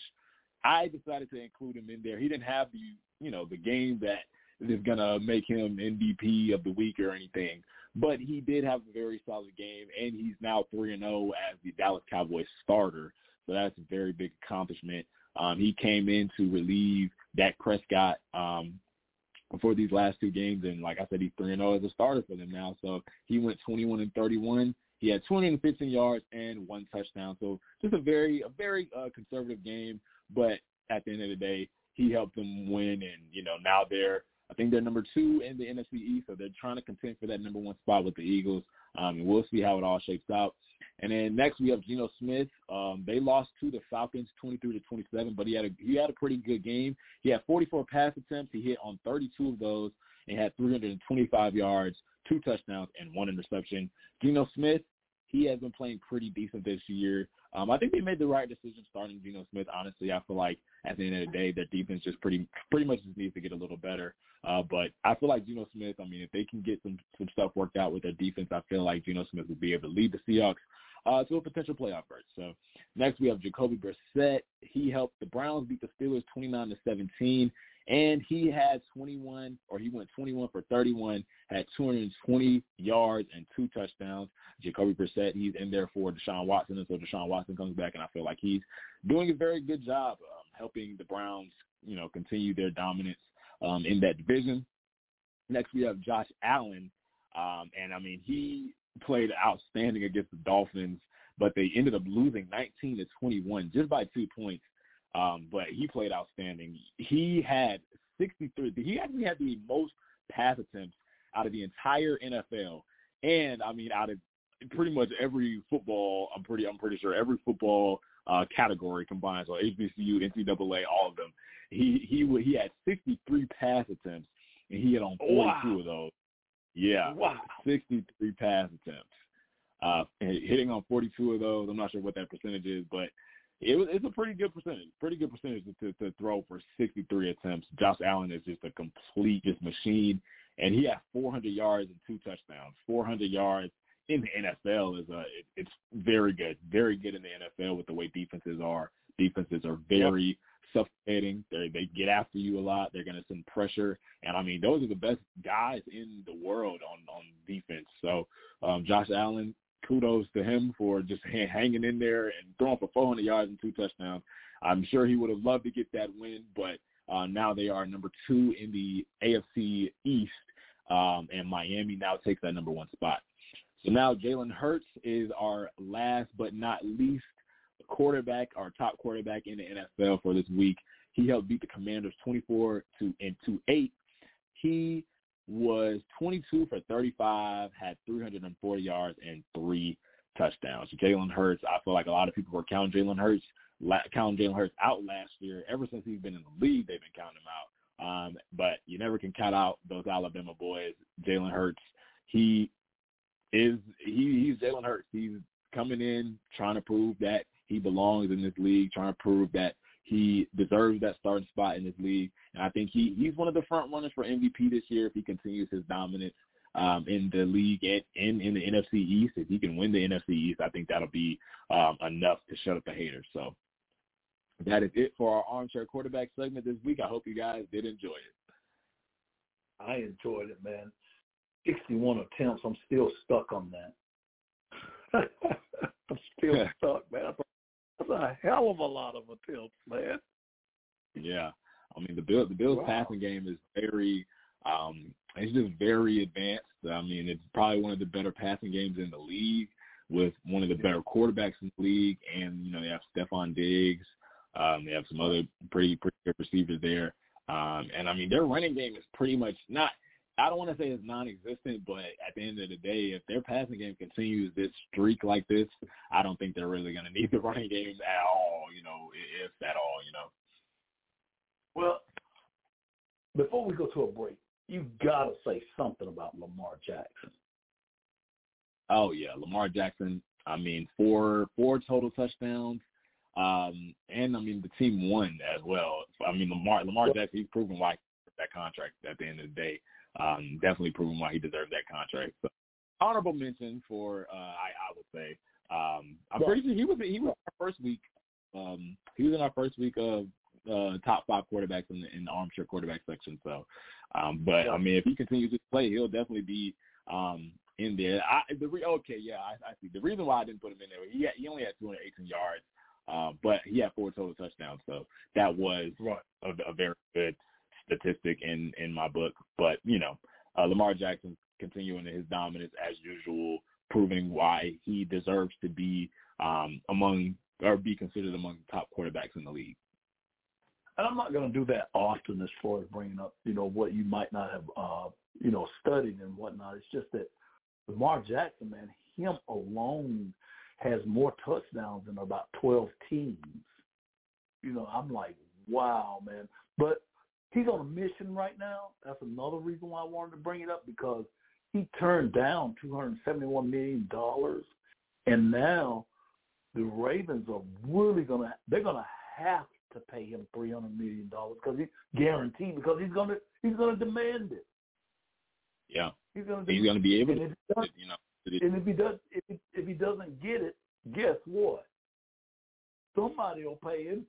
I decided to include him in there. He didn't have the, you know, the game that is going to make him M V P of the week or anything. But he did have a very solid game, and he's now three and oh as the Dallas Cowboys starter. So that's a very big accomplishment. Um, he came in to relieve Dak Prescott um, for these last two games, and like I said, he's three and oh as a starter for them now. So he went twenty-one and thirty-one. He had two hundred fifteen yards and one touchdown. So just a very, a very uh, conservative game. But at the end of the day, he helped them win, and you know now they're, I think they're number two in the N F C East, so they're trying to contend for that number one spot with the Eagles. Um, and we'll see how it all shapes out. And then next we have Geno Smith. Um, they lost to the Falcons twenty-three to twenty-seven, but he had a he had a pretty good game. He had forty-four pass attempts. He hit on thirty-two of those and had three hundred twenty-five yards, two touchdowns, and one interception. Geno Smith, he has been playing pretty decent this year. Um, I think they made the right decision starting Geno Smith. Honestly, I feel like at the end of the day, their defense just pretty pretty much just needs to get a little better. Uh, but I feel like Geno Smith, I mean, if they can get some, some stuff worked out with their defense, I feel like Geno Smith will be able to lead the Seahawks uh, to a potential playoff berth. So next we have Jacoby Brissett. He helped the Browns beat the Steelers twenty-nine to seventeen. And he had twenty-one, or he went twenty-one for thirty-one, had two hundred twenty yards and two touchdowns. Jacoby Brissett, he's in there for Deshaun Watson, and so Deshaun Watson comes back, and I feel like he's doing a very good job um, helping the Browns, you know, continue their dominance um, in that division. Next, we have Josh Allen, um, and, I mean, he played outstanding against the Dolphins, but they ended up losing nineteen to twenty-one just by two points. Um, but he played outstanding. He had sixty-three. He actually had the most pass attempts out of the entire N F L, and I mean, out of pretty much every football. I'm pretty. I'm pretty sure every football uh, category combined. So H B C U, N C double A, all of them. He he he had sixty-three pass attempts, and he had on forty-two wow. of those. Yeah,
wow,
sixty-three pass attempts, uh, hitting on forty-two of those. I'm not sure what that percentage is, but It was, it's a pretty good percentage, pretty good percentage to, to throw for sixty-three attempts. Josh Allen is just a complete just machine, and he had four hundred yards and two touchdowns. four hundred yards in the N F L is a it, it's very good, very good in the N F L with the way defenses are. Defenses are very yep. suffocating. They they get after you a lot. They're going to send pressure, and I mean those are the best guys in the world on on defense. So um, Josh Allen, kudos to him for just hanging in there and throwing for four hundred yards and two touchdowns. I'm sure he would have loved to get that win, but uh, now they are number two in the A F C East, um, and Miami now takes that number one spot. So now Jalen Hurts is our last but not least quarterback, our top quarterback in the N F L for this week. He helped beat the Commanders twenty-four to eight. He was twenty-two for thirty-five, had three hundred forty yards and three touchdowns. Jalen Hurts, I feel like a lot of people were counting Jalen Hurts, counting Jalen Hurts out last year. Ever since he's been in the league, they've been counting him out. Um, but you never can count out those Alabama boys. Jalen Hurts, he is he, he's Jalen Hurts. He's coming in trying to prove that he belongs in this league, trying to prove that he deserves that starting spot in this league. And I think he, he's one of the front runners for M V P this year if he continues his dominance um, in the league and in, in the N F C East. If he can win the N F C East, I think that'll be um, enough to shut up the haters. So that is it for our Armchair Quarterback segment this week. I hope you guys did enjoy it.
I enjoyed it, man. sixty-one attempts. I'm still stuck on that. I'm still stuck, man. That's a hell of a lot of attempts, man.
Yeah. I mean, the Bill, the Bills' wow. passing game is very um, – it's just very advanced. I mean, it's probably one of the better passing games in the league with one of the better quarterbacks in the league. And, you know, they have Stephon Diggs. Um, they have some other pretty, pretty good receivers there. Um, and, I mean, their running game is pretty much not – I don't want to say it's non-existent, but at the end of the day, if their passing game continues this streak like this, I don't think they're really going to need the running games at all, you know, if at all, you know.
Well, before we go to a break, you got to say something about Lamar Jackson.
Oh, yeah, Lamar Jackson, I mean, four four total touchdowns, um, and, I mean, the team won as well. I mean, Lamar Lamar Jackson, he's proven why he deserved that contract at the end of the day. Um, definitely proven why he deserved that contract. So, honorable mention for, uh, I, I would say, um, I'm pretty sure he was, he was our first week. Um, he was in our first week of Uh, top five quarterbacks in the, in the armchair quarterback section. So, um, but I mean, if he continues to play, he'll definitely be um, in there. I, the re- okay, yeah, I, I see. The reason why I didn't put him in there, he had, he only had two hundred eighteen yards, uh, but he had four total touchdowns. So that was
right.
a, a very good statistic in, in my book. But you know, uh, Lamar Jackson continuing his dominance as usual, proving why he deserves to be um, among or be considered among the top quarterbacks in the league.
And I'm not going to do that often as far as bringing up, you know, what you might not have, uh, you know, studied and whatnot. It's just that Lamar Jackson, man, him alone has more touchdowns than about twelve teams. You know, I'm like, wow, man. But he's on a mission right now. That's another reason why I wanted to bring it up, because he turned down two hundred seventy-one million dollars. And now the Ravens are really going to, they're going to have to pay him three hundred million dollars because he's guaranteed, because he's gonna he's gonna demand it.
Yeah,
he's gonna
he's gonna be able to.
Does,
you know,
and if he does, if he, if he doesn't get it, guess what? Somebody will pay him.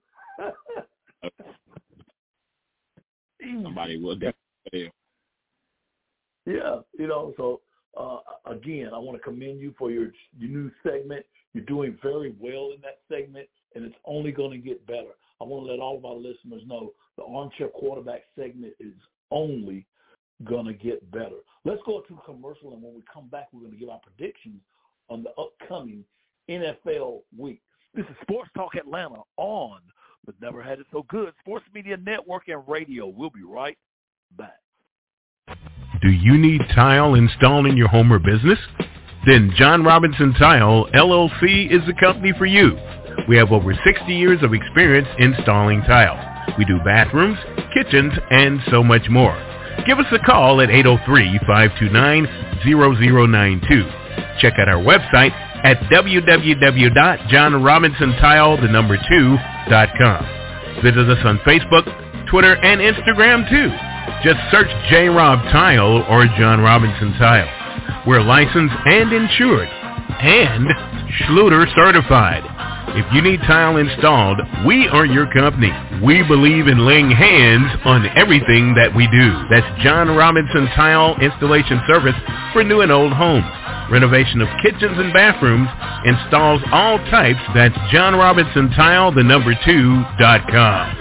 Somebody will definitely pay him.
Yeah, you know. So uh, again, I want to commend you for your, your new segment. You're doing very well in that segment, and it's only going to get better. I want to let all of our listeners know the Armchair Quarterback segment is only going to get better. Let's go to commercial, and when we come back, we're going to give our predictions on the upcoming N F L week. This is Sports Talk Atlanta on the Never Had It So Good Sports Media Network and Radio. We'll be right back.
Do you need tile installed in your home or business? Then John Robinson Tile, L L C is the company for you. We have over sixty years of experience installing tile. We do bathrooms, kitchens, and so much more. Give us a call at eight oh three, five two nine, zero zero nine two. Check out our website at w w w dot john robinson tile the number two dot com. Visit us on Facebook, Twitter, and Instagram too. Just search J Rob Tile or John Robinson Tile. We're licensed and insured and Schluter certified. If you need tile installed, we are your company. We believe in laying hands on everything that we do. That's John Robinson Tile Installation Service for new and old homes. Renovation of kitchens and bathrooms, installs all types. That's John Robinson Tile, the number two dot com.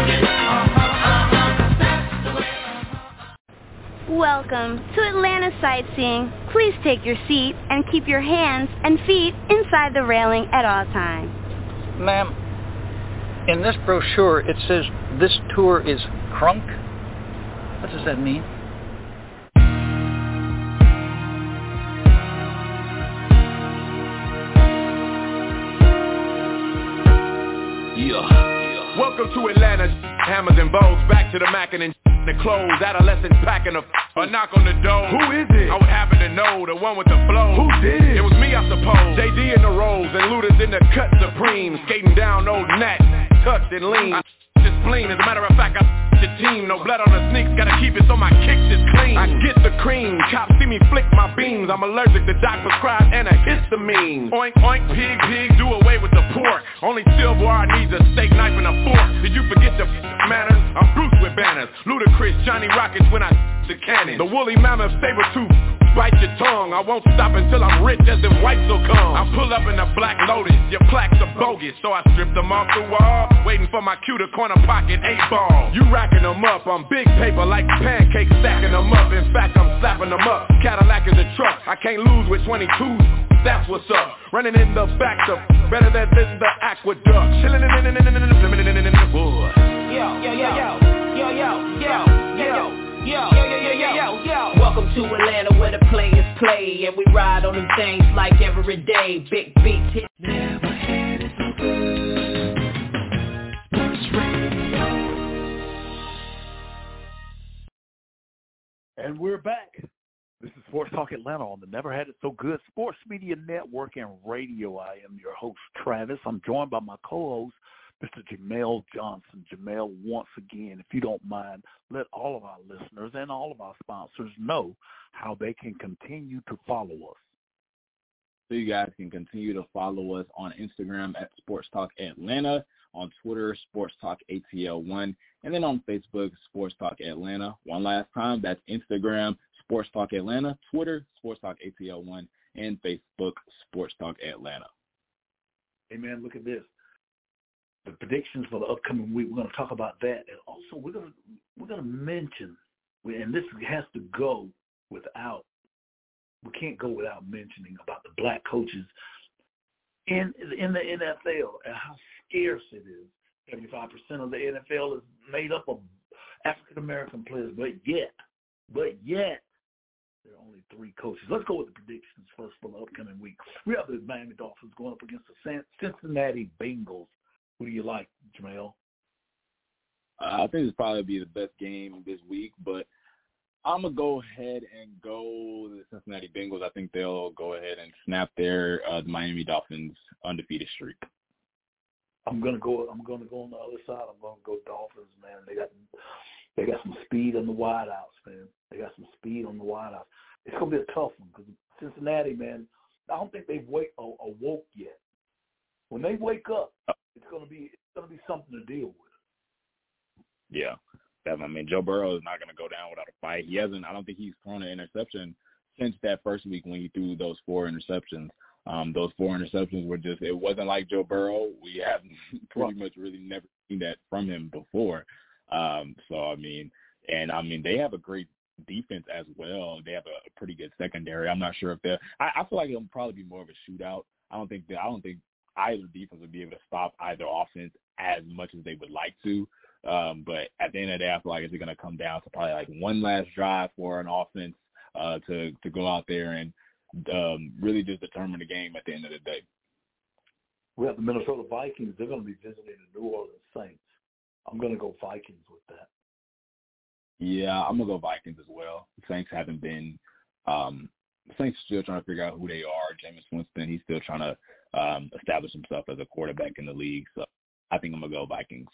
Welcome to Atlanta Sightseeing. Please take your seat and keep your hands and feet inside the railing at all times.
Ma'am, in this brochure it says this tour is crunk. What does that mean?
Yeah. Welcome to Atlanta. Hammers and bows, back to the mackin' and the clothes, adolescents packing a, a knock on the door. Who is it? I would happen to know, the one with the flow. Who did it? It was me, I suppose. J D in the rolls and Luda's in the cut supreme, skating down old Nat, tucked and lean. I just spleen, as a matter of fact, I the team, no blood on the sneaks, gotta keep it so my kicks is clean. I get the cream, cops see me flick my beams. I'm allergic to doc prescribed antihistamine. Oink, oink, pig, pig, do away with the pork. Only silverware needs a steak knife and a fork. Did you forget the manners? I'm Bruce with banners. Ludacris, Johnny Rockets when I the cannon. The woolly mammoth saber tooth, bite your tongue. long. I won't stop until I'm rich as if whites will come. I pull up in a black Lotus, your plaques are bogus, so I stripped them off the wall, waiting for my cue to corner pocket eight ball. You racking them up, I'm big paper like pancakes, stacking them up. In fact, I'm slapping them up. Cadillac is a truck, I can't lose with twenty-twos. That's what's up. Running in the back of better than this the aqueduct. Chilling in in in in in in in the wood.
Yo, yo, yo, yo, yo, yo, yo, yo. Yo, yo, yo, yo, yo, yo. Welcome to Atlanta where the players play, and we ride on them things like every day. Big beats hit. Never had it so good. Sports Radio.
And we're back. This is Sports Talk Atlanta on the Never Had It So Good Sports Media Network and Radio. I am your host, Travis. I'm joined by my co-host, Mister Jamel Johnson. Jamel, once again, if you don't mind, let all of our listeners and all of our sponsors know how they can continue to follow us.
So you guys can continue to follow us on Instagram at Sports Talk Atlanta, on Twitter, Sports Talk A T L one, and then on Facebook, Sports Talk Atlanta. One last time, that's Instagram, Sports Talk Atlanta, Twitter, Sports Talk A T L one, and Facebook, Sports Talk Atlanta.
Hey, man, look at this. The predictions for the upcoming week, we're going to talk about that. And also, we're going to we're going to mention, and this has to go without, we can't go without mentioning about the black coaches in in the N F L and how scarce it is. seventy-five percent of the N F L is made up of African-American players, but yet, but yet, there are only three coaches. Let's go with the predictions first for the upcoming week. We have the Miami Dolphins going up against the Cincinnati Bengals. Who do you like, Jamel?
Uh, I think it's probably be the best game this week, but I'm going to go ahead and go the Cincinnati Bengals. I think they'll go ahead and snap their uh, the Miami Dolphins undefeated streak.
I'm gonna go. I'm gonna go on the other side. I'm gonna go Dolphins, man. They got they got some speed on the wideouts, man. They got some speed on the wideouts. It's gonna be a tough one because Cincinnati, man. I don't think they've wake, uh, awoke yet. When they wake up, it's gonna be it's gonna be something to deal with.
Yeah, I mean, Joe Burrow is not gonna go down without a fight. He hasn't. I don't think he's thrown an interception since that first week when he threw those four interceptions. Um, those four interceptions were just, it wasn't like Joe Burrow. We have pretty much really never seen that from him before. Um, so, I mean, and, I mean, they have a great defense as well. They have a, a pretty good secondary. I'm not sure if they're – I feel like it'll probably be more of a shootout. I don't think that, I don't think either defense would be able to stop either offense as much as they would like to. Um, but at the end of the day, I feel like it's going to come down to probably like one last drive for an offense uh, to, to go out there and – Um, really just determine the game at the end of the day.
We have the Minnesota Vikings. They're going to be visiting the New Orleans Saints. I'm going to go Vikings with that.
Yeah, I'm going to go Vikings as well. The Saints haven't been um, – the Saints still trying to figure out who they are. Jameis Winston, he's still trying to um, establish himself as a quarterback in the league. So I think I'm going to go Vikings.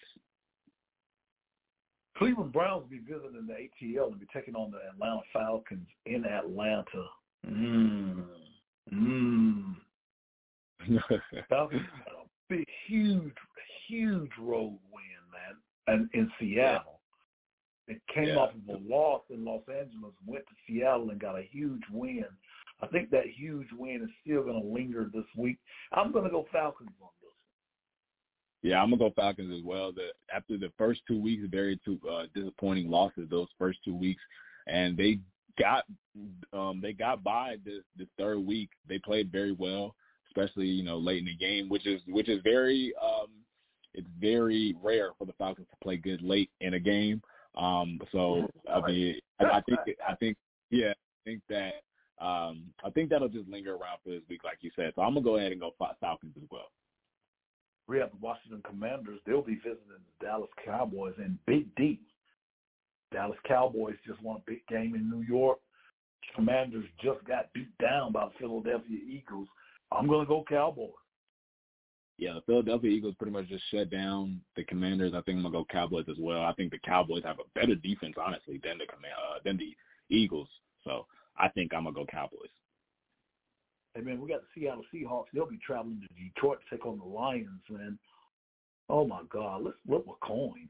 Cleveland Browns will be visiting the A T L and be taking on the Atlanta Falcons in Atlanta. Mmm. Mmm. Falcons had a big, huge, huge road win, man, and in Seattle. It came yeah. off of a loss in Los Angeles, went to Seattle and got a huge win. I think that huge win is still going to linger this week. I'm going to go Falcons on this.
Yeah, I'm going to go Falcons as well. The, after the first two weeks, very two uh, disappointing losses, those first two weeks, and they got um, they got by this, this third week. They played very well, especially, you know, late in the game, which is which is very um, it's very rare for the Falcons to play good late in a game. Um, so I mean, I think I think yeah, I think that um, I think that'll just linger around for this week, like you said. So I'm gonna go ahead and go Falcons as well.
We have the Washington Commanders. They'll be visiting the Dallas Cowboys in Big D. Dallas Cowboys just won a big game in New York. Commanders just got beat down by the Philadelphia Eagles. I'm going to go Cowboys.
Yeah, the Philadelphia Eagles pretty much just shut down the Commanders. I think I'm going to go Cowboys as well. I think the Cowboys have a better defense, honestly, than the uh, than the Eagles. So I think I'm going to go Cowboys.
Hey, man, we got the Seattle Seahawks. They'll be traveling to Detroit to take on the Lions, man. Oh, my God. Let's flip a coin.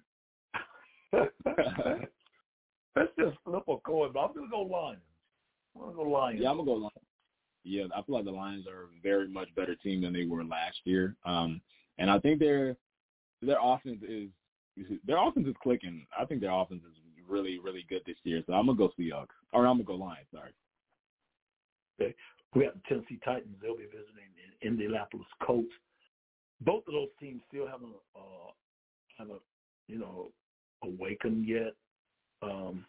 Let's just flip a coin. But I'm going to go Lions. I'm going to go Lions.
Yeah, I'm going to go Lions. Yeah, I feel like the Lions are a very much better team than they were last year. Um, and I think their their offense is their offense is clicking. I think their offense is really, really good this year. So I'm gonna go Seahawks, or I'm gonna go Lions. Sorry.
Okay. We have the Tennessee Titans. They'll be visiting the Indianapolis Colts. Both of those teams still haven't uh, haven't you know awakened yet. Um,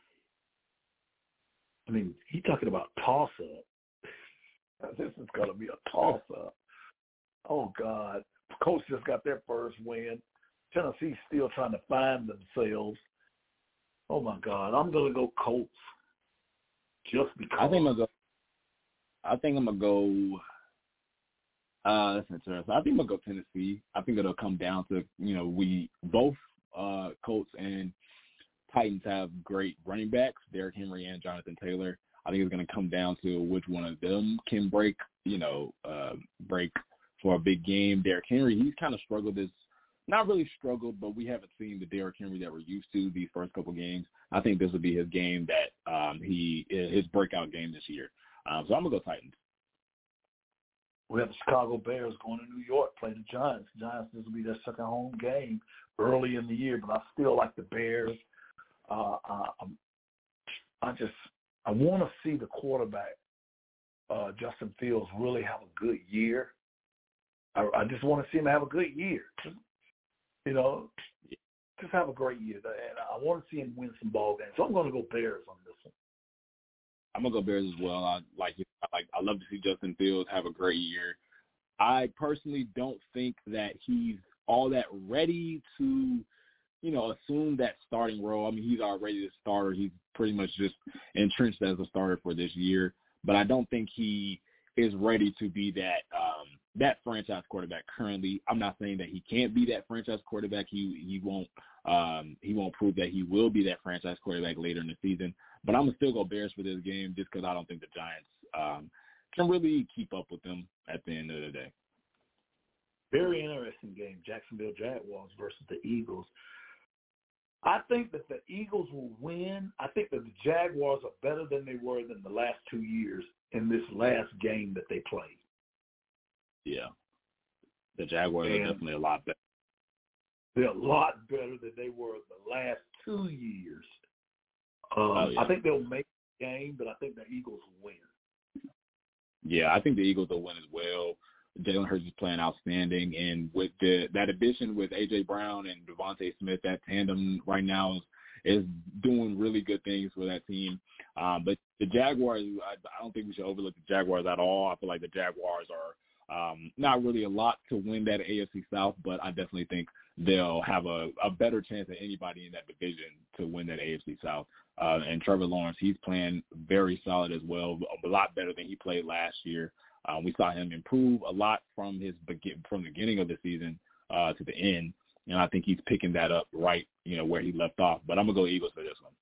I mean, he's talking about toss up. This is gonna be a toss up. Oh God, Colts just got their first win. Tennessee's still trying to find themselves. Oh my God, I'm gonna go Colts. Just because.
I think I'm gonna go. I think I'm gonna go. Uh, that's interesting. I think I'm gonna go Tennessee. I think it'll come down to you know we both uh, Colts and Titans have great running backs, Derrick Henry and Jonathan Taylor. I think it's gonna come down to which one of them can break you know uh, break for a big game. Derrick Henry, he's kind of struggled this. Not really struggled, but we haven't seen the Derrick Henry that we're used to these first couple games. I think this will be his game that um, he his breakout game this year. Um, so I'm gonna go Titans.
We have the Chicago Bears going to New York, play the Giants. The Giants, this will be their second home game early in the year, but I still like the Bears. Uh, I, I just I want to see the quarterback, uh, Justin Fields, really have a good year. I, I just want to see him have a good year. You know, just have a great year. And I want to see him win some ball games. So I'm going to go Bears on this one.
I'm gonna go Bears as well. I like it. I like. I love to see Justin Fields have a great year. I personally don't think that he's all that ready to, you know, assume that starting role. I mean, he's already the starter. He's pretty much just entrenched as a starter for this year. But I don't think he is ready to be that um, that franchise quarterback currently. I'm not saying that he can't be that franchise quarterback. He he won't um, he won't prove that he will be that franchise quarterback later in the season. But I'm going to still go Bears for this game just because I don't think the Giants um, can really keep up with them at the end of the day.
Very interesting game, Jacksonville Jaguars versus the Eagles. I think that the Eagles will win. I think that the Jaguars are better than they were than the last two years in this last game that they played.
Yeah. The Jaguars and are definitely a lot better.
They're a lot better than they were the last two years. Um,
oh, yeah.
I think they'll make the game, but I think the Eagles will win.
Yeah, I think the Eagles will win as well. Jalen Hurts is playing outstanding, and with the that addition with A J Brown and Devontae Smith, that tandem right now is, is doing really good things for that team. Um, but the Jaguars, I, I don't think we should overlook the Jaguars at all. I feel like the Jaguars are um, not really a lot to win that A F C South, but I definitely think they'll have a, a better chance than anybody in that division to win that A F C South. Uh, and Trevor Lawrence, he's playing very solid as well, a lot better than he played last year. Um, we saw him improve a lot from his from the beginning of the season uh, to the end, and I think he's picking that up right, you know, where he left off. But I'm gonna go Eagles for this one.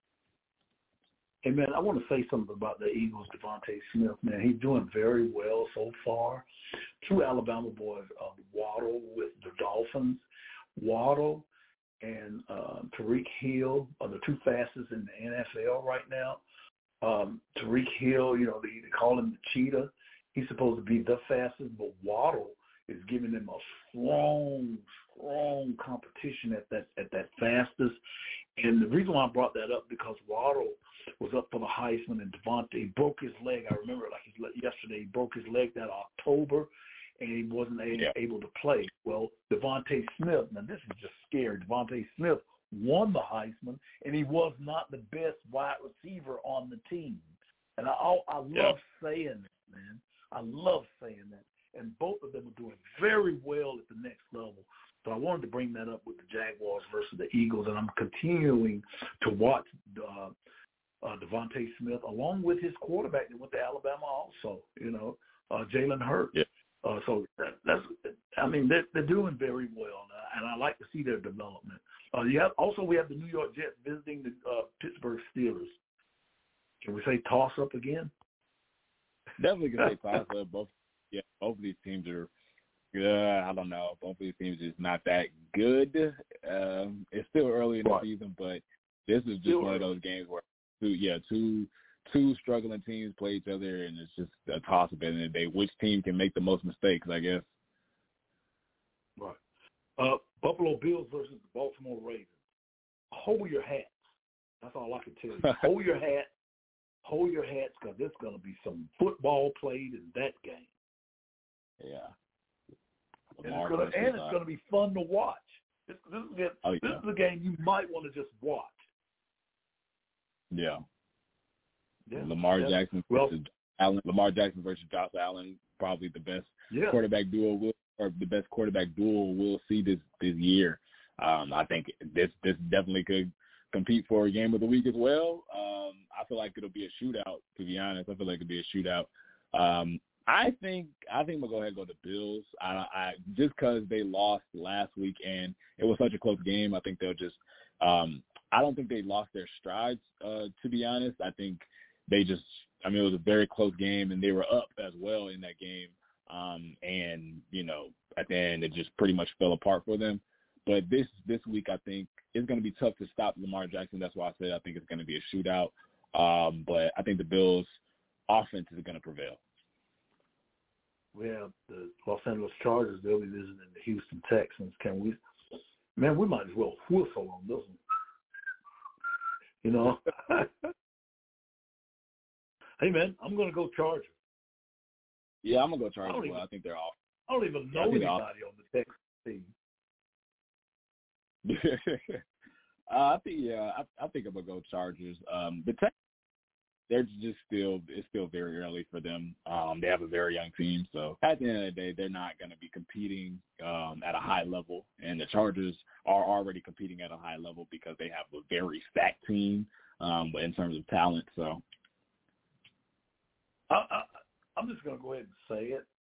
Hey man, I want to say something about the Eagles. Devontae Smith, man, he's doing very well so far. Two Alabama boys, uh, Waddle with the Dolphins, Waddle and uh, Tyreek Hill are the two fastest in the N F L right now. Um, Tyreek Hill, you know, they, they call him the cheetah. He's supposed to be the fastest, but Waddle is giving them a strong, strong competition at that at that fastest. And the reason why I brought that up because Waddle was up for the Heisman, and Devontae broke his leg. I remember it like his, yesterday. He broke his leg that October, and he wasn't a,
yeah.
able to play. Well, Devontae Smith, now this is just scary. Devontae Smith won the Heisman, and he was not the best wide receiver on the team. And I, I love
yeah.
saying that, man. I love saying that. And both of them are doing very well at the next level. So I wanted to bring that up with the Jaguars versus the Eagles, and I'm continuing to watch uh, uh, Devontae Smith along with his quarterback that went to Alabama also, you know, uh, Jalen Hurts.
Yeah.
Uh, so that, that's, I mean, they're, they're doing very well, and I like to see their development. Uh, you have, also, we have the New York Jets visiting the uh, Pittsburgh Steelers. Can we say toss up again?
Definitely can say toss up. Both, yeah, both of these teams are good. I don't know. Both of these teams is not that good. Um, it's still early in the
right.
season, but this is just
still
one
early.
of those games where, two, yeah, two two struggling teams play each other, and it's just a toss-up at the end of the day. Which team can make the most mistakes, I guess.
Right. Uh, Buffalo Bills versus the Baltimore Ravens. Hold your hats. That's all I can tell you. Hold your hat. Hold your hats, because there's going to be some football played in that game.
Yeah.
And it's, gonna, and it's going to be fun to watch. This, this, is, a,
oh, yeah.
this is a game you might want to just watch.
Yeah.
yeah.
Lamar
yeah.
Jackson
well,
versus Allen. Lamar Jackson versus Josh Allen, probably the best
yeah.
quarterback duo will, or the best quarterback duel we'll see this this year. Um, I think this this definitely could compete for a game of the week as well. Um, I feel like it'll be a shootout. To be honest, I feel like it'll be a shootout. Um, I think I think we'll go ahead and go to Bills. I, I just because they lost last week and it was such a close game. I think they'll just. Um, I don't think they lost their strides. Uh, to be honest, I think they just. I mean, it was a very close game, and they were up as well in that game. Um, and you know, at the end, it just pretty much fell apart for them. But this this week, I think it's going to be tough to stop Lamar Jackson. That's why I said I think it's going to be a shootout. Um, but I think the Bills' offense is going to prevail.
We have the Los Angeles Chargers. They'll be visiting the Houston Texans. Can we? Man, we might as well whistle on this one. You know. Hey man, I'm going to go Chargers.
Yeah, I'm gonna go Chargers. I,
even,
well. I think they're off.
I don't even know yeah, anybody on the Texans team.
uh, I think yeah, I, I think I'm gonna go Chargers. Um, the Texans, they're just still it's still very early for them. Um, they have a very young team, so at the end of the day, they're not going to be competing um, at a high level. And the Chargers are already competing at a high level because they have a very stacked team um, in terms of talent. So,
I, I, I'm just going to go ahead and say it.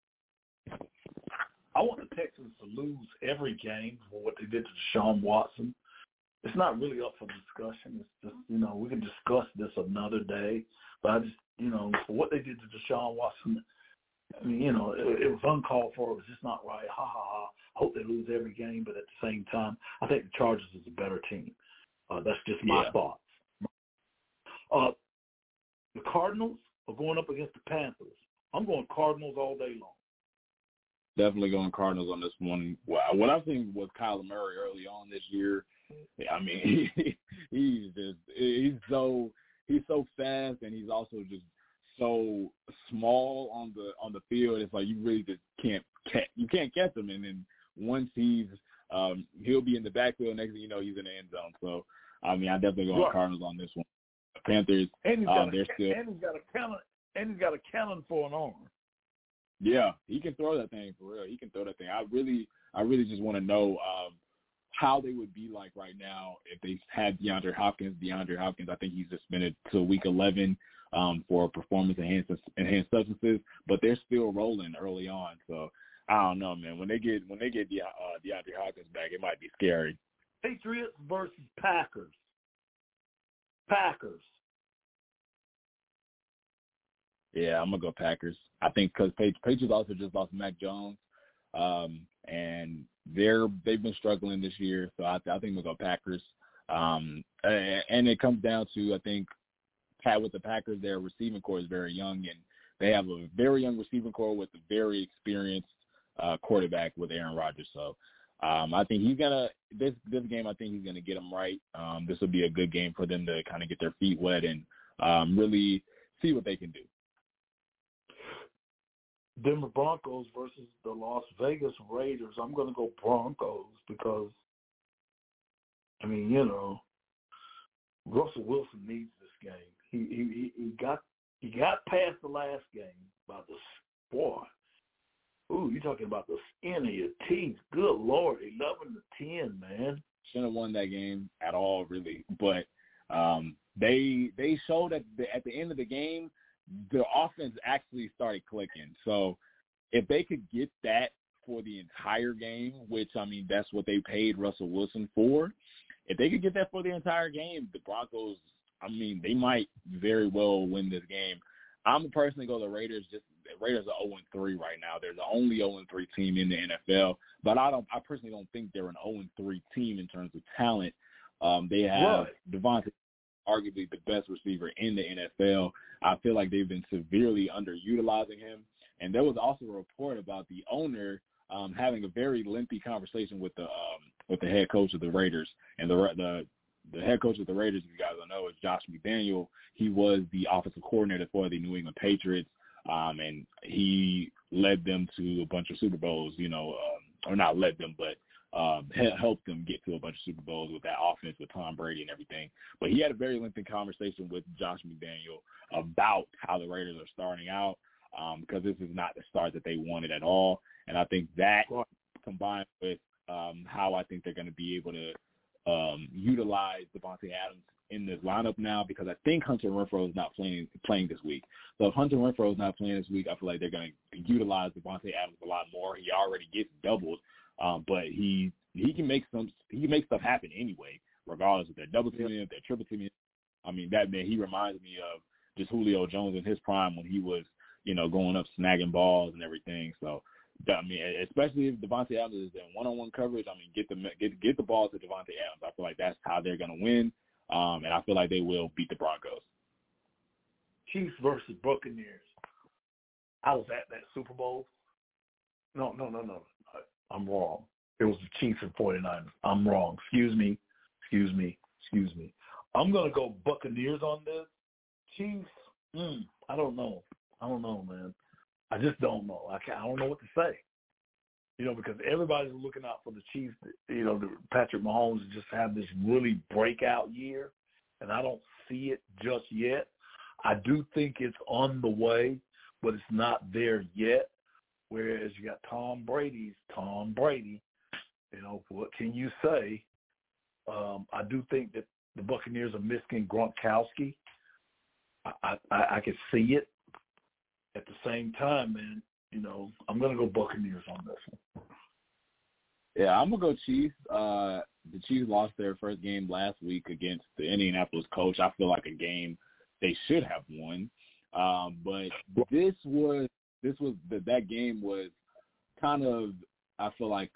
I want the Texans to lose every game for what they did to Deshaun Watson. It's not really up for discussion. It's just, you know, we can discuss this another day. But I just, you know, for what they did to Deshaun Watson, I mean, you know, it, it was uncalled for. It was just not right. Ha, ha, ha. I hope they lose every game. But at the same time, I think the Chargers is a better team. Uh, that's just my yeah. thoughts. Uh, the Cardinals are going up against the Panthers. I'm going Cardinals all day long.
Definitely going Cardinals on this one. What I've seen was Kyler Murray early on this year. I mean, he, he's just he's so he's so fast, and he's also just so small on the on the field. It's like you really just can't catch you can't catch him. And then once he's um, he'll be in the backfield. Next thing you know, he's in the end zone. So I mean, I definitely go right. Cardinals on this one. The Panthers,
and he's
uh,
got
they're
a,
still
and he's got a cannon, and he's got a cannon for an arm.
Yeah, he can throw that thing for real. He can throw that thing. I really, I really just want to know um, how they would be like right now if they had DeAndre Hopkins. DeAndre Hopkins, I think he's suspended till week eleven um, for performance enhanced enhanced substances, but they're still rolling early on. So I don't know, man. When they get when they get De, uh, DeAndre Hopkins back, it might be scary.
Patriots versus Packers. Packers.
Yeah, I'm gonna go Packers. I think because Patriots also just lost Mac Jones, um, and they're they've been struggling this year. So I, I think we'll go Packers. Um, and it comes down to I think Pat with the Packers, their receiving core is very young, and they have a very young receiving core with a very experienced uh, quarterback with Aaron Rodgers. So um, I think he's gonna this this game. I think he's gonna get them right. Um, this will be a good game for them to kind of get their feet wet and um, really see what they can do.
Denver Broncos versus the Las Vegas Raiders. I'm going to go Broncos because, I mean, you know, Russell Wilson needs this game. He he he got he got past the last game about the boy. Ooh, you're talking about the skin of your teeth. Good Lord, eleven to ten, man.
Shouldn't have won that game at all, really. But um, they they showed at the at the end of the game. The offense actually started clicking. So if they could get that for the entire game, which, I mean, that's what they paid Russell Wilson for, if they could get that for the entire game, the Broncos, I mean, they might very well win this game. I'm personally go to the Raiders. Just the Raiders are oh and three right now. They're the only oh and three team in the N F L. But I don't. I personally don't think they're an oh and three team in terms of talent. Um, they have
right.
Devontae arguably the best receiver in the N F L. I feel like they've been severely underutilizing him. And there was also a report about the owner um, having a very lengthy conversation with the um, with the head coach of the Raiders. And the the the head coach of the Raiders, if you guys don't know, is Josh McDaniel. He was the offensive coordinator for the New England Patriots, um, and he led them to a bunch of Super Bowls, you know, um, or not led them, but um, helped them get to a bunch of Super Bowls with that offense with Tom Brady and everything. But he had a very lengthy conversation with Josh McDaniel about how the Raiders are starting out, um, because this is not the start that they wanted at all. And I think that combined with um, how I think they're going to be able to um, utilize Davante Adams in this lineup now, because I think Hunter Renfrow is not playing playing this week. So if Hunter Renfrow is not playing this week, I feel like they're going to utilize Davante Adams a lot more. He already gets doubled, um, but he he can make some he can make stuff happen anyway, regardless if they're double teaming, if they're triple teaming. I mean, that man, he reminds me of just Julio Jones in his prime when he was, you know, going up snagging balls and everything. So, I mean, especially if Davante Adams is in one-on-one coverage, I mean, get the get get the ball to Davante Adams. I feel like that's how they're going to win. Um, and I feel like they will beat the Broncos.
Chiefs versus Buccaneers. I was at that Super Bowl. No, no, no, no. I'm wrong. It was the Chiefs and forty-niners. I'm wrong. Excuse me. Excuse me. Excuse me. I'm going to go Buccaneers on this. Chiefs, mm, I don't know. I don't know, man. I just don't know. I, can't, I don't know what to say. You know, because everybody's looking out for the Chiefs, you know, the Patrick Mahomes just have this really breakout year, and I don't see it just yet. I do think it's on the way, but it's not there yet, whereas you got Tom Brady's Tom Brady. You know, what can you say? Um, I do think that the Buccaneers are missing Gronkowski. I, I, I can see it. At the same time, man, you know, I'm going to go Buccaneers on this one.
Yeah, I'm going to go Chiefs. Uh, the Chiefs lost their first game last week against the Indianapolis Colts. I feel like a game they should have won. Um, but this was this was the, that game was kind of, I feel like,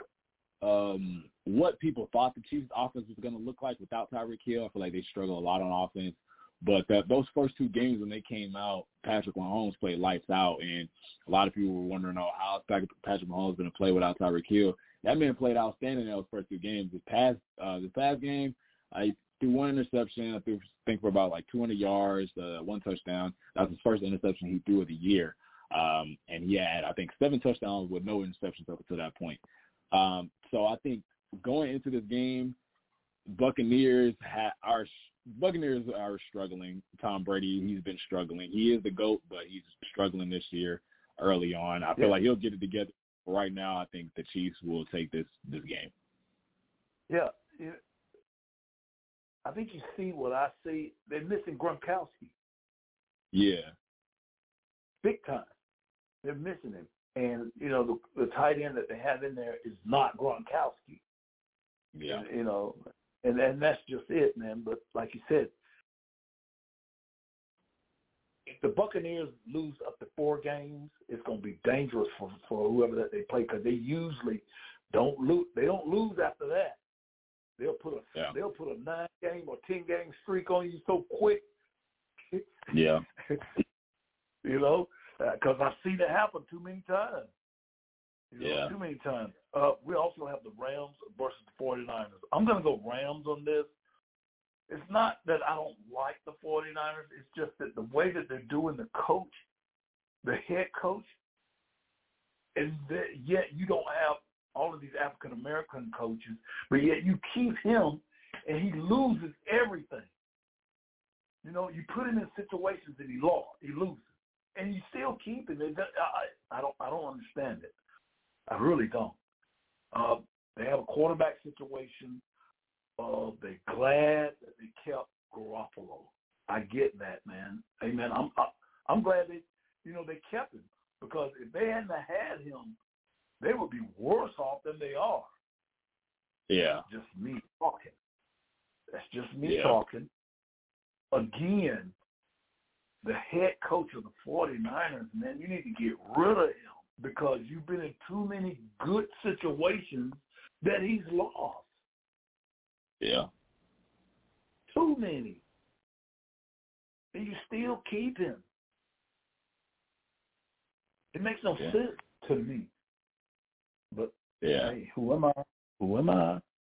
um, what people thought the Chiefs' offense was going to look like without Tyreek Hill. I feel like they struggle a lot on offense. But that, those first two games when they came out, Patrick Mahomes played lights out, and a lot of people were wondering, oh, how is Patrick Mahomes going to play without Tyreek Hill? That man played outstanding in those first two games. This past uh, this past game, I threw one interception. I threw, I think, for about like two hundred yards, uh, one touchdown. That was his first interception he threw of the year. Um, and he had, I think, seven touchdowns with no interceptions up until that point. Um, so I think going into this game, Buccaneers ha- are Buccaneers are struggling. Tom Brady, he's been struggling. He is the GOAT, but he's struggling this year early on. I feel yeah. like he'll get it together. Right now, I think the Chiefs will take this this game.
Yeah. yeah. I think you see what I see. They're missing Gronkowski.
Yeah.
Big time. They're missing him. And, you know, the, the tight end that they have in there is not Gronkowski.
Yeah.
And, you know, and, and that's just it, man. But like you said, if the Buccaneers lose up to four games, it's going to be dangerous for, for whoever that they play, because they usually don't lose. They don't lose after that. They'll put a yeah. they'll put a nine game or ten game streak on you so quick.
Yeah.
You know, because uh, I've seen it happen too many times. You know,
yeah.
Too many times. Uh, we also have the Rams versus the forty-niners. I'm going to go Rams on this. It's not that I don't like the forty-niners. It's just that the way that they're doing the coach, the head coach, and that yet you don't have all of these African-American coaches, but yet you keep him and he loses everything. You know, you put him in situations that he lost, he loses, and you still keep him. I, I don't, I don't understand it. I really don't. Uh, they have a quarterback situation. Uh, they're glad that they kept Garoppolo. I get that, man. Hey, man, I'm I, I'm glad they, you know, they kept him, because if they hadn't had him, they would be worse off than they are.
Yeah.
That's just me talking. That's just me
yeah.
talking. Again, the head coach of the forty-niners, man, you need to get rid of him, because you've been in too many good situations that he's lost.
Yeah.
Too many. and you still keep him. It makes no
yeah.
sense to me. But
yeah,
hey, who am I? Who am I?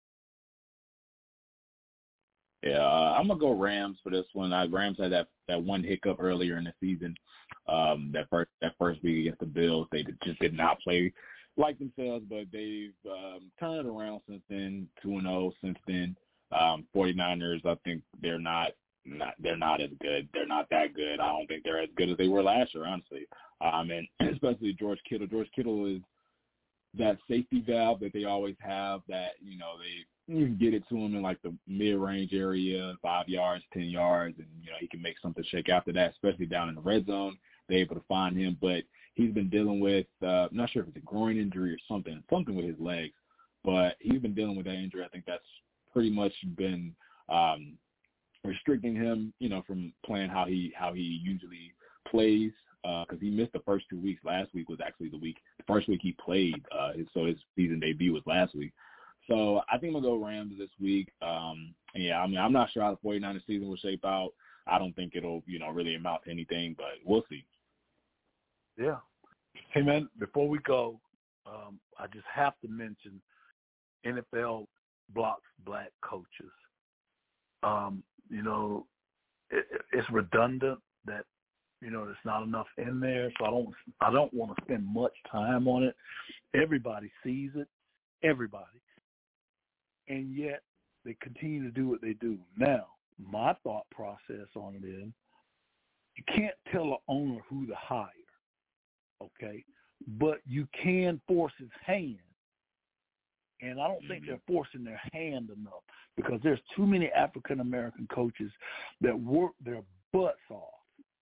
Yeah, uh, I'm gonna go Rams for this one. I, Rams had that, that one hiccup earlier in the season. Um, that first that first week against the Bills, they just did not play like themselves, but they've um, turned it around since then. two and oh since then. Um, 49ers, I think they're not not they're not as good. They're not that good. I don't think they're as good as they were last year, honestly. Um, and especially George Kittle. George Kittle is that safety valve that they always have. That you know they. You can get it to him in like the mid-range area, five yards, ten yards, and you know he can make something shake after that, especially down in the red zone. They're able to find him, but he's been dealing with uh, I'm not sure if it's a groin injury or something, something with his legs, but he's been dealing with that injury. I think that's pretty much been um, restricting him, you know, from playing how he how he usually plays because uh, he missed the first two weeks. Last week was actually the week, the first week he played, uh, so his season debut was last week. So I think I'm going to go Rams this week. Um, and yeah, I mean, I'm not sure how the 49ers season will shape out. I don't think it'll, you know, really amount to anything, but we'll see.
Yeah. Hey, man, before we go, um, I just have to mention N F L blocks black coaches. Um, you know, it, it's redundant that, you know, there's not enough in there, so I don't, I don't want to spend much time on it. Everybody sees it. Everybody. And yet they continue to do what they do. Now, my thought process on it is you can't tell an owner who to hire, okay? But you can force his hand. And I don't mm-hmm. think they're forcing their hand enough because there's too many African-American coaches that work their butts off.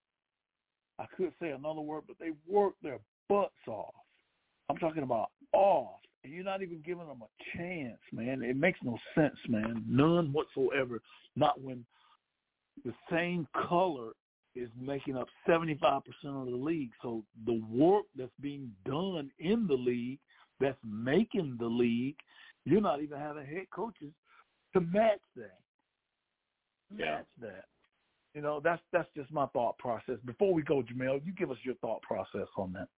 I could say another word, but they work their butts off. I'm talking about off. And you're not even giving them a chance, man. It makes no sense, man. None whatsoever. Not when the same color is making up seventy-five percent of the league. So the work that's being done in the league that's making the league, you're not even having head coaches to match that.
Yeah.
Match that. You know, that's that's just my thought process. Before we go, Jamel, you give us your thought process on that.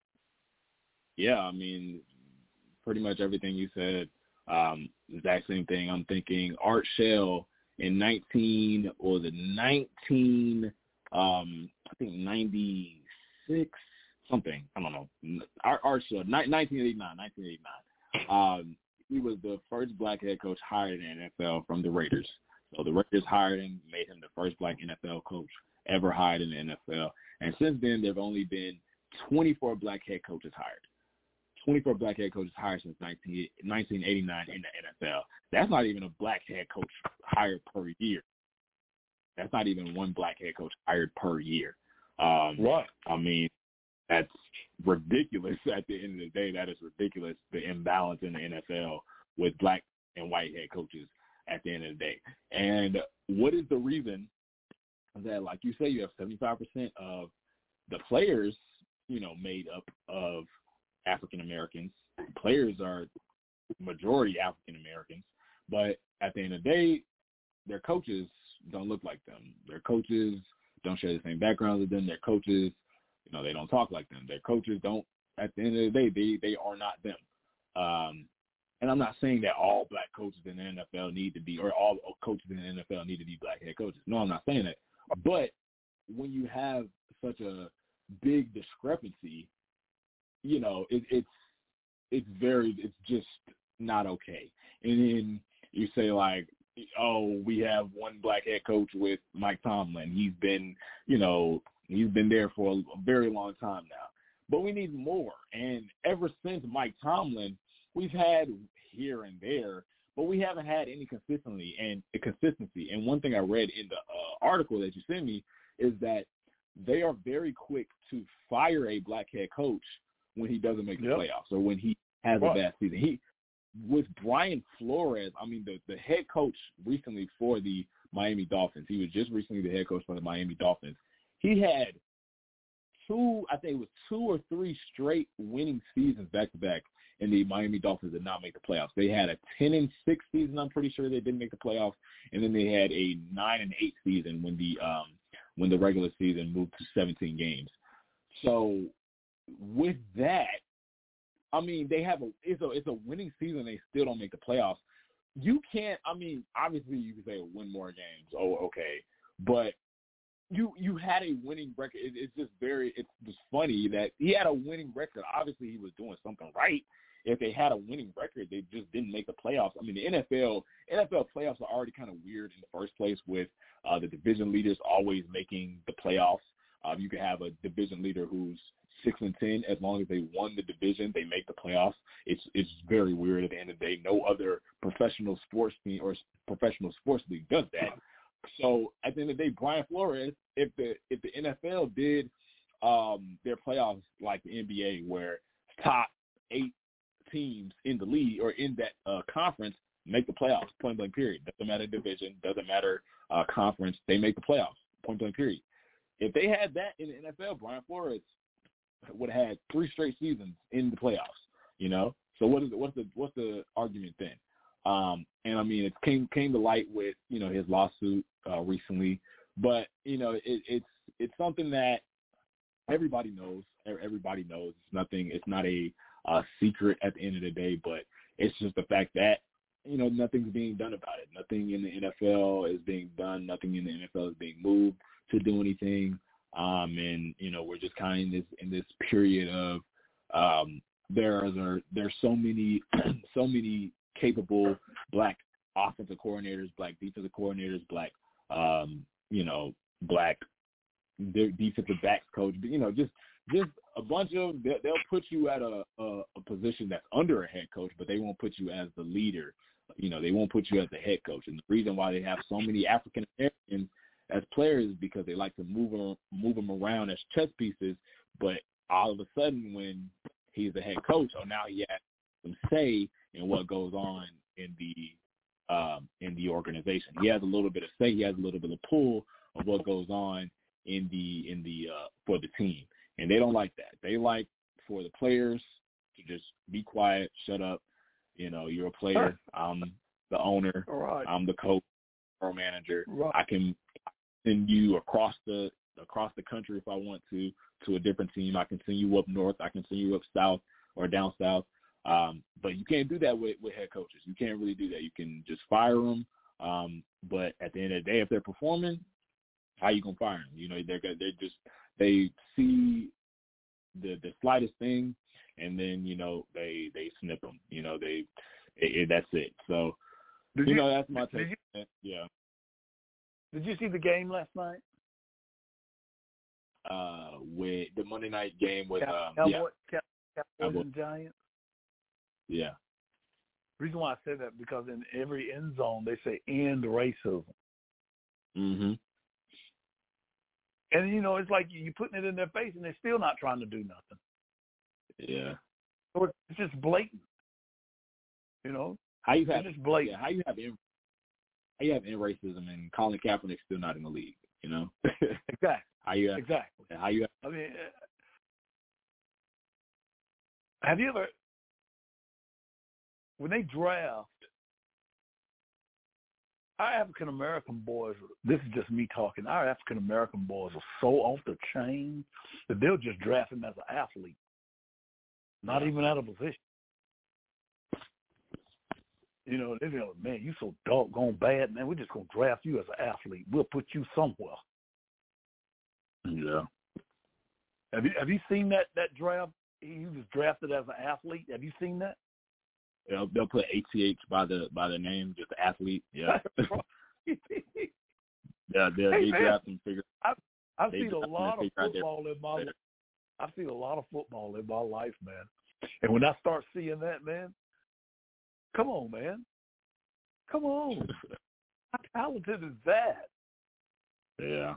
Yeah, I mean, pretty much everything you said, um, exact same thing. I'm thinking Art Shell in nineteen or the nineteen, um, I think ninety-six something. I don't know. Art, Art Shell, nineteen eighty-nine, nineteen eighty-nine. Um, he was the first black head coach hired in the N F L from the Raiders. So the Raiders hired him, made him the first black N F L coach ever hired in the N F L. And since then, there have only been twenty-four black head coaches hired. twenty-four black head coaches hired since nineteen eighty-nine in the N F L. That's not even a black head coach hired per year. That's not even one black head coach hired per year. Um,
right.
I mean, that's ridiculous at the end of the day. That is ridiculous, the imbalance in the N F L with black and white head coaches at the end of the day. And what is the reason that, like you say, you have seventy-five percent of the players, you know, made up of African Americans. Players are majority African Americans, but at the end of the day, their coaches don't look like them. Their coaches don't share the same backgrounds as them. Their coaches, you know, they don't talk like them. Their coaches don't. At the end of the day, they they are not them. Um, and I'm not saying that all black coaches in the N F L need to be, or all coaches in the N F L need to be black head coaches. No, I'm not saying that. But when you have such a big discrepancy, you know, it, it's it's very, it's just not okay. And then you say like, oh, we have one black head coach with Mike Tomlin. He's been, you know, he's been there for a very long time now. But we need more. And ever since Mike Tomlin, we've had here and there, but we haven't had any consistency and consistency. And one thing I read in the uh, article that you sent me is that they are very quick to fire a black head coach when he doesn't make the yep. playoffs or when he has right. a bad season. He with Brian Flores, I mean, the, the head coach recently for the Miami Dolphins, he was just recently the head coach for the Miami Dolphins. He had two, I think it was two or three straight winning seasons back-to-back, and the Miami Dolphins did not make the playoffs. They had a ten and six season, I'm pretty sure they didn't make the playoffs, and then they had a nine and eight season when the um, when the regular season moved to seventeen games. So with that, I mean, they have a it's a it's a winning season. They still don't make the playoffs. You can't. I mean, obviously you can say win more games. Oh, okay, but you you had a winning record. It, it's just very. It's just funny that he had a winning record. Obviously, he was doing something right. If they had a winning record, they just didn't make the playoffs. I mean, the N F L N F L playoffs are already kind of weird in the first place with uh, the division leaders always making the playoffs. Um, you can have a division leader who's six and ten. As long as they won the division, they make the playoffs. It's it's very weird. At the end of the day, no other professional sports team or professional sports league does that. So at the end of the day, Brian Flores, if the if the N F L did um, their playoffs like the N B A, where top eight teams in the league or in that uh, conference make the playoffs, point blank period. Doesn't matter division, doesn't matter uh, conference, they make the playoffs, point blank period. If they had that in the N F L, Brian Flores would have had three straight seasons in the playoffs. You know, so what is it, what's the what's the argument then? Um, and I mean, it came came to light with you know his lawsuit uh, recently, but you know it, it's it's something that everybody knows. Everybody knows it's nothing. It's not a uh, secret at the end of the day, but it's just the fact that you know nothing's being done about it. Nothing in the N F L is being done. Nothing in the N F L is being moved to do anything. Um, and you know we're just kind of in this in this period of um, there are there's so many so many capable black offensive coordinators, black defensive coordinators, black um, you know black defensive backs coach. You know just just a bunch of they'll put you at a, a, a position that's under a head coach, but they won't put you as the leader. You know they won't put you as the head coach. And the reason why they have so many African Americans as players is because they like to move them, move them around as chess pieces, but all of a sudden when he's the head coach, oh, now he has some say in what goes on in the um, in the organization. He has a little bit of say. He has a little bit of pull of what goes on in the in the uh, for the team, and they don't like that. They like for the players to just be quiet, shut up. You know, you're a player. I'm the owner.
Right.
I'm the coach or manager.
Right.
I can send you across the across the country if I want to to a different team. I can send you up north. I can send you up south or down south. Um, but you can't do that with, with head coaches. You can't really do that. You can just fire them. Um, but at the end of the day, if they're performing, how you gonna fire them? You know, they're they just they see the the slightest thing, and then you know they they snip them. You know they it, it, that's it. So
did
you
you
know that's my
did
take.
You,
yeah.
Did you see the game last night?
Uh, with the Monday night game with um,
Cowboy,
yeah.
Cow- Cowboys and Giants.
Yeah.
The reason why I said that because in every end zone they say end racism.
Mhm.
And you know it's like you're putting it in their face and they're still not trying to do nothing.
Yeah.
So it's just blatant. You know.
How you have
it's just blatant.
Yeah, how you have in, how you have in racism and Colin Kaepernick's still not in the league? You know.
Exactly.
How you have,
exactly.
How you have,
I mean, have you ever, when they draft, our African American boys, this is just me talking, our African American boys are so off the chain that they'll just draft him as an athlete, not even out of position. You know, they're like, man, you so doggone bad, man, we're just going to draft you as an athlete. We'll put you somewhere.
Yeah.
Have you have you seen that, that draft? He was drafted as an athlete. Have you seen that?
They'll, they'll put A T H by the by the name, just athlete. Yeah. yeah, they
hey,
they draft and figure.
I've, I've
they
seen a lot of football in my life. I've seen a lot of football in my life, man. And when I start seeing that, man, come on, man, come on, how talented is that?
Yeah.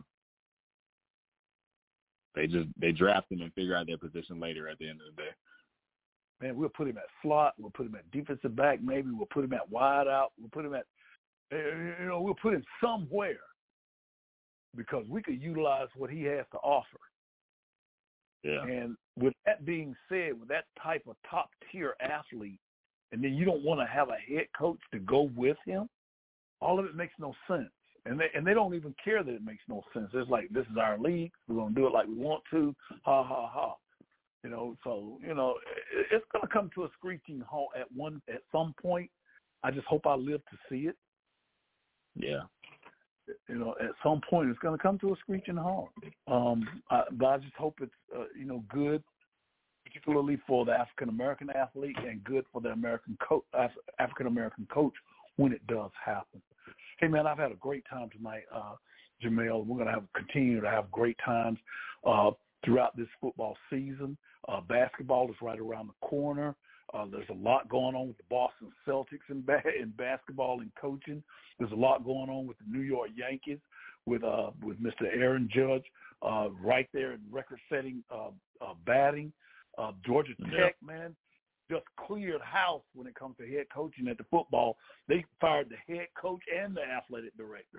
They just they draft them and figure out their position later at the end of the day.
Man, we'll put him at slot. We'll put him at defensive back. Maybe we'll put him at wide out. We'll put him at, you know, we'll put him somewhere because we could utilize what he has to offer.
Yeah.
And with that being said, with that type of top tier athlete, and then you don't want to have a head coach to go with him, all of it makes no sense. And they and they don't even care that it makes no sense. It's like, this is our league. We're gonna do it like we want to. Ha ha ha. You know, so you know it, it's gonna come to a screeching halt at one at some point. I just hope I live to see it.
Yeah.
You know, at some point it's gonna come to a screeching halt. Um, I, but I just hope it's uh, you know good, particularly for the African American athlete, and good for the American co- Af- African American coach when it does happen. Hey, man, I've had a great time tonight, uh, Jamel. We're going to have continue to have great times uh, throughout this football season. Uh, basketball is right around the corner. Uh, there's a lot going on with the Boston Celtics in, ba- in basketball and coaching. There's a lot going on with the New York Yankees with uh, with Mister Aaron Judge uh, right there in record-setting uh, uh, batting. Uh, Georgia Tech, yeah. man. Just cleared house when it comes to head coaching at the football. They fired the head coach and the athletic director.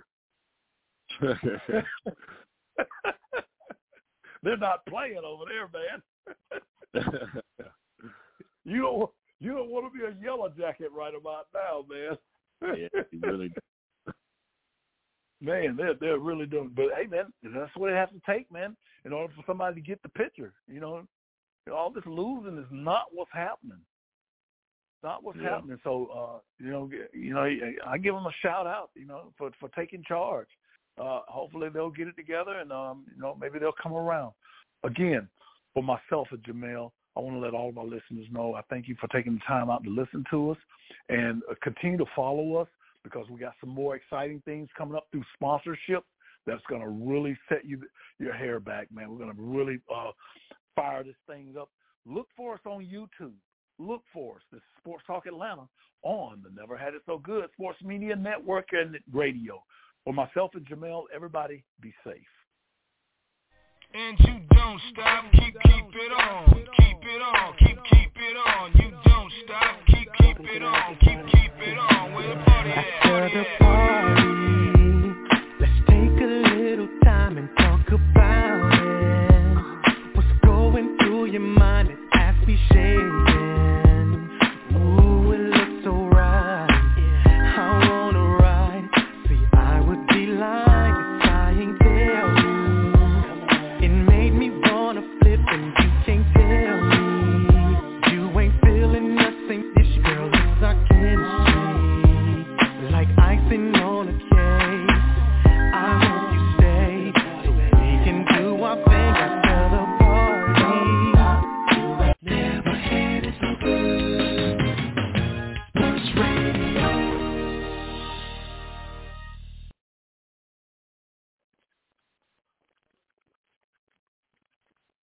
They're not playing over there, man. you don't you don't want to be a yellow jacket right about now, man.
Yeah, you really do.
Man, they're they're really doing. But hey, man, that's what it has to take, man, in order for somebody to get the picture. You know. All this losing is not what's happening. Not what's yeah. happening. So, uh, you know, you know, I give them a shout out, you know, for for taking charge. Uh, hopefully they'll get it together, and um, you know, maybe they'll come around. Again, for myself and Jamel, I want to let all of our listeners know I thank you for taking the time out to listen to us, and uh, continue to follow us, because we got some more exciting things coming up through sponsorship that's going to really set you your hair back, man. We're going to really uh, fire this thing up. Look for us on YouTube. Look for us. This is Sports Talk Atlanta on the Never Had It So Good Sports Media Network and radio. For myself and Jamel, everybody be safe.
And you don't stop, keep keep it on, keep it